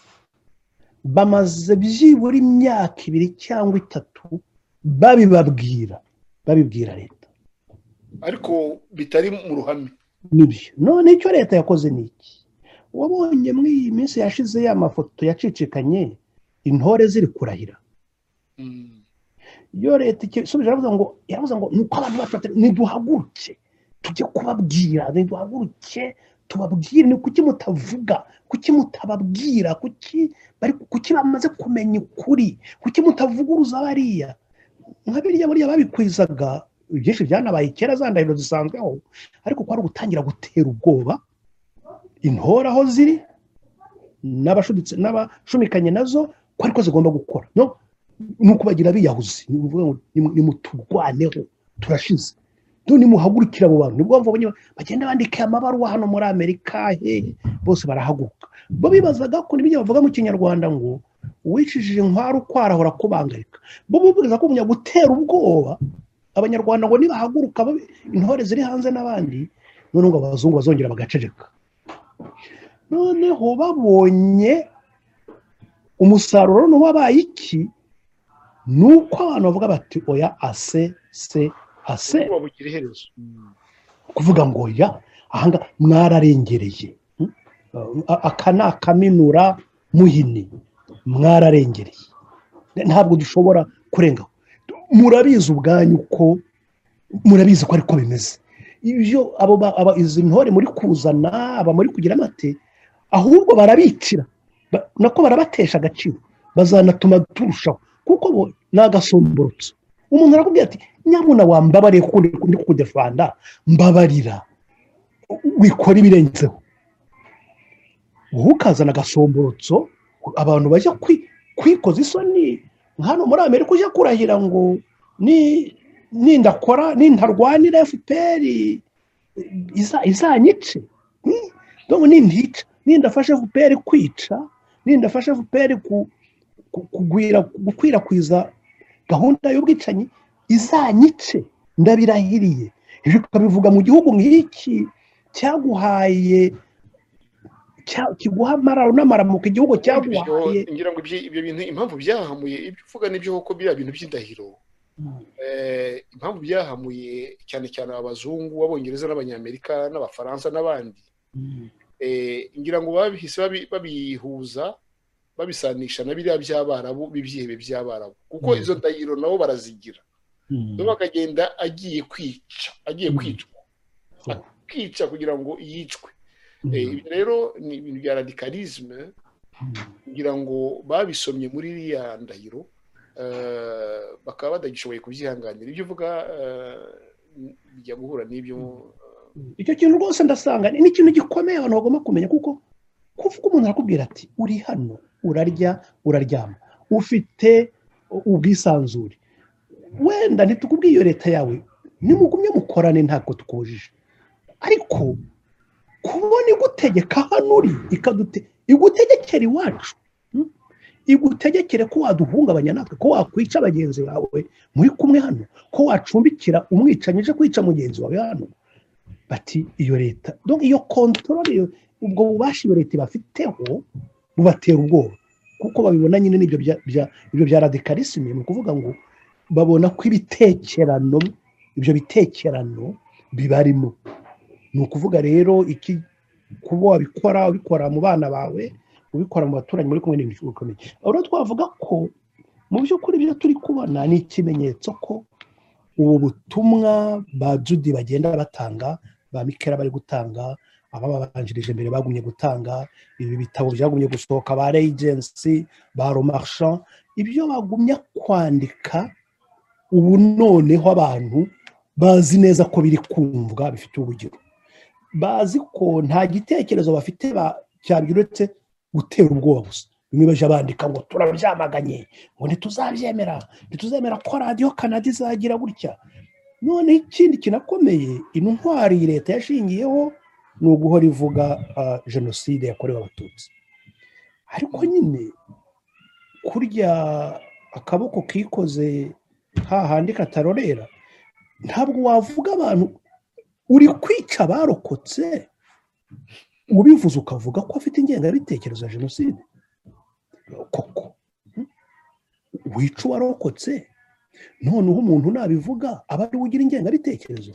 bamaze byibura imyaka ibiri cyangwa itatu babibabwira babibwira leta, ariko bitari mu ruhame. Nibyo none icyo leta yakoze niki? Wabonye muri iyi minsi yashize ya mafoto yacicikanye intore ziri kurahira. Mm. Yo leta isubije aravuga ngo yaravuze ngo nuko abantu bafite niduhaguruke tujye kubabwira, niduhaguruke tubabwire ni kuki mutavuga, kuki mutababwira, kuki bari kuki bamaze kumenya ukuri, kuki mutavuguruza bariya nkabiriya bariya babikwizaga. Byinshi byanabaye kera zandahiro zisanzweho, ariko ko ari gutangira gutera ubwoba intore aho ziri n'abashuditse n'abashumikanye nazo ko ariko zigomba gukora no nuko bagira biyahuzi ni muturwaneho turashize none muhagurikira abo bantu nibwo mvubonye bagenda bandika amabaruwa hano muri Amerika he bose barahaguruka bo bibazaga ko nibyo bavuga mu Kinyarwanda ngo uwicishije inkwaro kwarahora kubangarika bo buburiza ko umunya gutera ubwoba Abanyarwanda ngo nibahaguruka intore ziri hanze n'abandi none ngo abazungu bazongera bagaceceka. Noneho babonye umusaruro no wabaye iki nuko abantu bavuga bati oya ase se ase babugira iherezo kuvuga ngo ya ahanga mwararengereye akana kaminura muhini mwararengereye ntabwo dushobora kurenga. Murabizi ubwanyu ko murabizi ko ariko bimeze ibyo abo izi ntore muri kuzana aba muri kugira amate ahubwo barabicira nako barabatesha agaciro bazanatuma turushaho kuko bo nagasomborotso. Umuntu arakubwira ati nyabuna wambabariye kuko ndi kudefanda mbabarira wikora ibirenzeho ukazana agasomborotso abantu bajya kwikoza isoni. Hano muri Amerika ujya kurahira ngo ni nindakora nintarwanira F P R iza izanyice donc nindica nindafashe F P R kwica nindafashe F P R kugwira gukwirakwiza gahunda y'ubwicanyi izanyice ndabirahiriye. Ibyo kabivuga mu gihugu nk'iki cyaguhaye kiguha mararo n'amaramuka igihugu cyaguhaye. Ngira ngo ibyo bintu impamvu byahamuye ibyo uvuga nibyo koko bira bintu by'indahiro. Eh impamvu byahamuye cyane cyane abazungu w'abongereza n'abanyamerika n'abafaransa n'abandi. Eh ngira ngo babihise babihuza babisanisha na biriya by'abarabu bibyihebe by'abarabu kuko izo ndahiro nabo barazigira. Bo bakagenda agiye kwica agiye kwicwa kwica kugira ngo yicwe. Ibi rero ni ibintu bya radicalisme kugira ngo babisomye muri iriya ndahiro bakaba badagishoboye kubyihanganira ibyo uvuga bijya guhura n'ibyo. Icyo kintu rwose ndasanga ni ikintu gikomeye abantu bagomba kumenya, kuko kuvuga umuntu arakubwira ati uri hano urarya uraryama ufite ubwisanzure, wenda ntitukubwiye iyo leta yawe nimugumye mukorane ntabwo tukujije, ariko kubona igutegeka hano uri ikadute igutegekera iwacu, igutegekere ko waduhungabanya natwe, ko wakwica bagenzi bawe muri kumwe hano, ko wacumbikira umwicanyi uje kwica mugenzi wawe hano. Bati iyo leta donc iyo control ubwo bubasha iyo leta bafiteho bubatera ubwoba, kuko babibona nyine n'ibyo bya ibyo bya radicalisme, mu kuvuga ngo babona ko ibitekerano ibyo bitekerano bibarimo. Ni ukuvuga rero iki kubo wabikora ubikora mu bana bawe, ubikora mu baturanyi muri kumwe n'ibintu bikomeye. Aho twavuga ko mu by'ukuri byo turi kubona ni ikimenyetso ko ubu butumwa ba Judy bagenda batanga, ba Mikera bari gutanga, ababanjirije mbere bagumye gutanga, ibi bitabo byagumye gusohoka, ba agency ba Romarchand, ibyo bagumya kwandika ubu noneho abantu bazi neza ko biri kumvwa bifite urugero, bazi ko nta gitekerezo bafite cyabiretse gutera ubwoba gusa. Bimwe baje bandika ngo turabyamaganye, ngo ntituzabyemera ntituzemera ko radio Canada izagira gutya. None ikindi kinakomeye intwari leta yashingiyeho ni uguhora ivuga jenoside yakorewe abatutsi, ariko nyine kurya akaboko kikoze hahandi katarorera, ntabwo wavuga abantu uri kwica barokotse ubivuze ukavuga ko afite ingengabitekerezo ya jenoside. Koko wica warokotse, noneho umuntu nabivuga aba ari ugira ingengabitekerezo.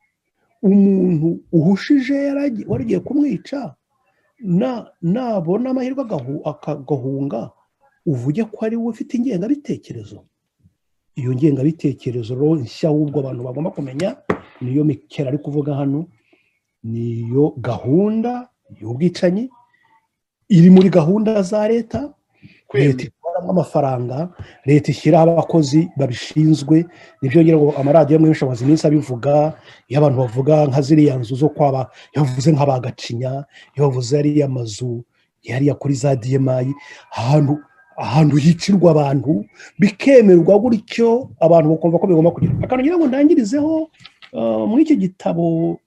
Umuntu uhushije waragiye kumwica na nabona amahirwe akagahunga uvuge ko ari we ufite ingengabitekerezo. Iyo ngengabitekerezo ro nshya ahubwo abantu bagomba kumenya niyo Mikera ari kuvuga hano, niyo gahunda y'ubwicanyi iri muri gahunda za leta. Leta ikoramo amafaranga, leta ishyiraho abakozi babishinzwe. Nibyo ngira ngo amaradiyo menshi amaze iminsi abivuga, iyo abantu bavuga nka ziriya nzu zo kwaba, yavuze nk'abagacinya, yavuze ari amazu yari kuri za D M I, ahantu ahantu hicirwa abantu bikemerwa gutyo, abantu bakumva ko bigomba kugira. Akantu ngira ngo ndangirizeho muri icyo gitabo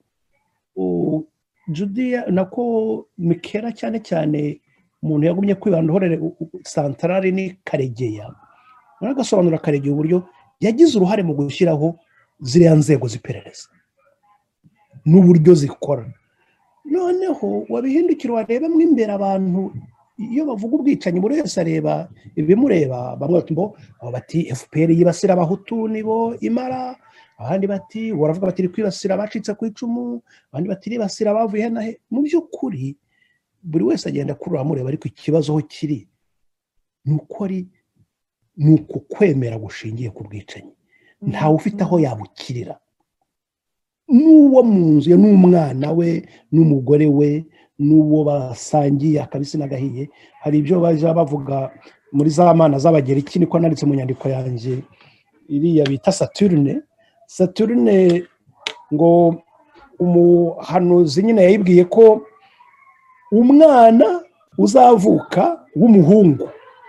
Judy nako Mikera cyane cyane umuntu yagumye kwibanda horere Centrale ni Karegeya, baragasobanura Karegeya uburyo yagize uruhare mu gushyiraho ziriya nzego ziperereza n'uburyo zikora. Noneho wabihindukira wareba mwe imbere abantu iyo bavuga ubwicanyi buri wese areba ibimureba. Bamwe batumbo bati F P R yibasira abahutu nibo imara, abandi bati waravuga bati kwibasira abacitse ku icumu, abandi bati ribasira bavuye nahe. Mu by'ukuri buri wese agenda kurura mureba, ariko ikibazo ho kiri nuko ari nuko kwemera gushingiye ku bwicanyi. Ntawe ufite aho yabukirira, n'uwo mu nzu ye n'umwana we n'umugore we n'uwo basangiye akabisi n'agahiye. Hari ibyo baje bavuga muri za mana z'Abagereki, niko nanditse mu nyandiko yanjye iriya bita Saturne. Saturne ngo umuhanuzi nyine yayibwiye ko umwana uzavuka w'umuhungu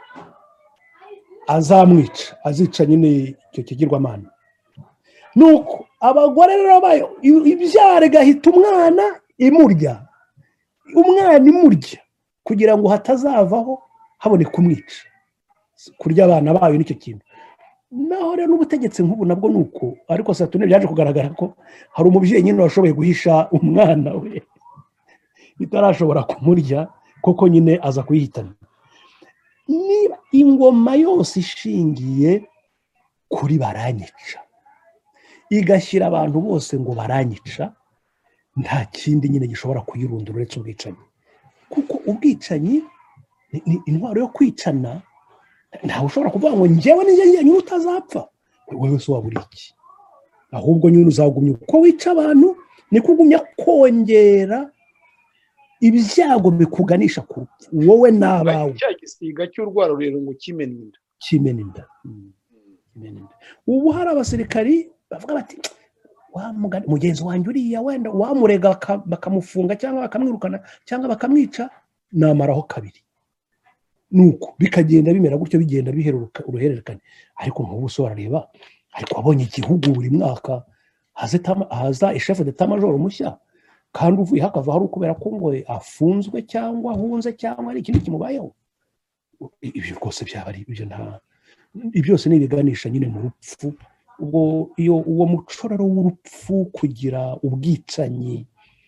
azamwica, azica nyine icyo kigirwamana. Nuko abagore rero bayo ibyare gahita umwana imurya, umwana imurya kugira ngo hatazavaho habone kumwica, kurya abana bayo nicyo kintu. Naho rero n'ubutegetsi nk'ubu nabwo nuko, ariko Saturne byaje kugaragara ko hari umubyeyi nyine washoboye guhisha umwana we itarashobora kumurya, koko nyine aza kuyihitana. Niba ingoma yose ishingiye kuri baranyica, igashyira abantu bose ngo baranyica, nta kindi nyine gishobora kuyirundura uretse ubwicanyi. Kuko ubwicanyi ni intwaro yo kwicana. Ntawe ushobora kuvuga ngo njyewe ninjye nyine utazapfa, wewe se wabura iki? Ahubwo nyine uzagumya uko wica abantu, niko ugumya kongera ibyago bikuganisha ku rupfu wowe n'abawe cya gisiga cy'urwara rero ngo kimena inda kimena inda ubu hari abasirikari bavuga bati mugenzi wanjye uriya wenda wamurega bakamufunga cyangwa bakamwirukana cyangwa bakamwica namaraho kabiri nuko bikagenda bimera gutyo bigenda biheruka uruhererekane ariko nk'ubu so barareba ariko abonye igihugu buri mwaka haza ishefu d'etat major mushya kandi uvuye hakava hari ukubera ko ngo afunzwe cyangwa ahunze cyangwa ari ikindi kimubayeho ibyo rwose byaba ari ibyo nta byose ni ibiganisha nyine mu rupfu ubwo iyo uwo mucororo w'urupfu kugira ubwicanyi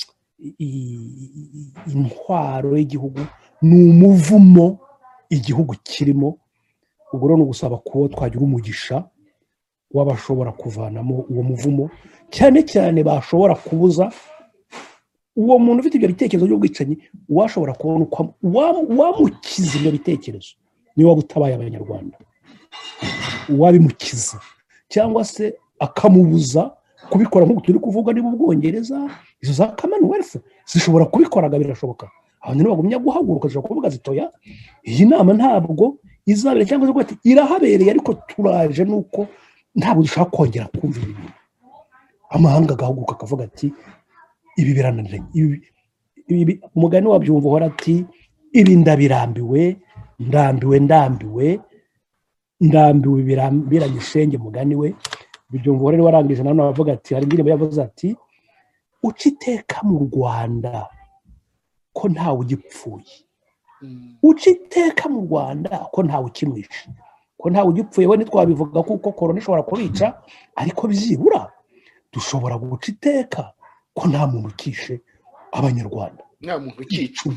intwaro y'igihugu ni umuvumo igihugu kirimo ubwo rero no gusaba ko twagira umugisha wabashobora kuvanamo uwo muvumo cyane cyane bashobora kubuza uwo muntu ufite ibyo bitekerezo by'ubwicanyi washobora kubona uko wamukiza ibyo bitekerezo niwe wabutabaye abanyarwanda wabimukiza cyangwa se akamubuza kubikora nk'uko turi kuvuga niba ubwongereza izo za Commonwealth zishobora kubikoraga birashoboka abantu ntibagumya guhaguruka zishobora kuvuga zitoya iyi nama ntabwo izabera cyangwa se ati irahabereye ariko turaje nuko ntabwo dushaka kongera kumva ibintu amahanga agahaguruka akavuga ati ibi birananiranye ibi umugani wabyumva uhora ati ibi ndabirambiwe ndambiwe ndambiwe ndambiwe biranye ishenge mugani we byumva rero warangije nano bavuga ati hari indirimbo yavuze ati uca iteka mu Rwanda ko ntawe ugipfuye uca iteka mu Rwanda ko ntawe ukimwishe ko ntawe ugipfuye we ntitwabivuga kuko korona ishobora kubica ariko byibura dushobora guca iteka ko nta muntu ukishe abanyarwanda nta muntu ukica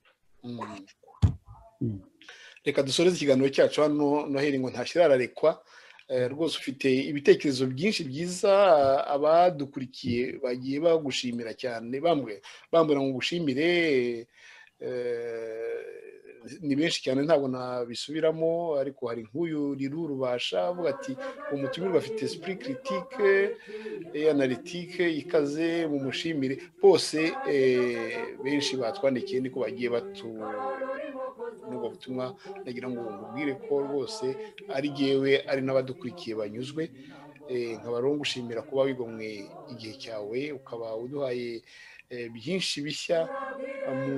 reka dusoreze ikiganiro cyacu hano Noheli ngo ntashyirarekwa rwose ufite ibitekerezo byinshi byiza abadukurikiye bagiye bagushimira cyane bambwe bambura ngo gushimire ni benshi cyane ntabwo nabisubiramo ariko hari nk'uyu riru rubasha avuga ati umutumirwa afite esprit critique et analytique ikaze mu mushimire bose benshi batwandikiye niko bagiye batu nubwo butumwa nagira ngo mubwire ko rwose ari jewe ari n'abadukurikiye banyuzwe nkaba rero ngushimira kuba wigomwe igihe cyawe ukaba uduhaye byinshi bishya mu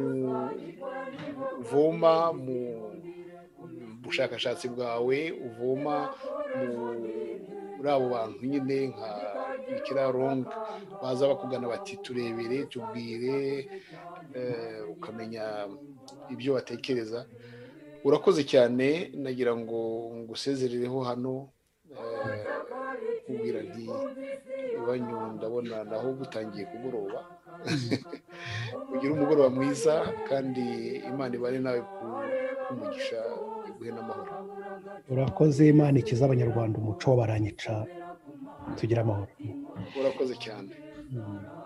uvoma mu bushakashatsi bwawe uvoma muri abo bantu nyine nka Bikiraronga baza bakugana bati turebere tubwire ukamenya ibyo batekereza urakoze cyane nagira ngo ngusezerereho hano kubwira nti iwanyu ndabona naho gutangiye kugoroba ugira umugoroba mwiza kandi Imana ibane nawe kumugisha iguhe n'amahoro urakoze Imana ikiza abanyarwanda umuco baranyica tugira amahoro urakoze cyane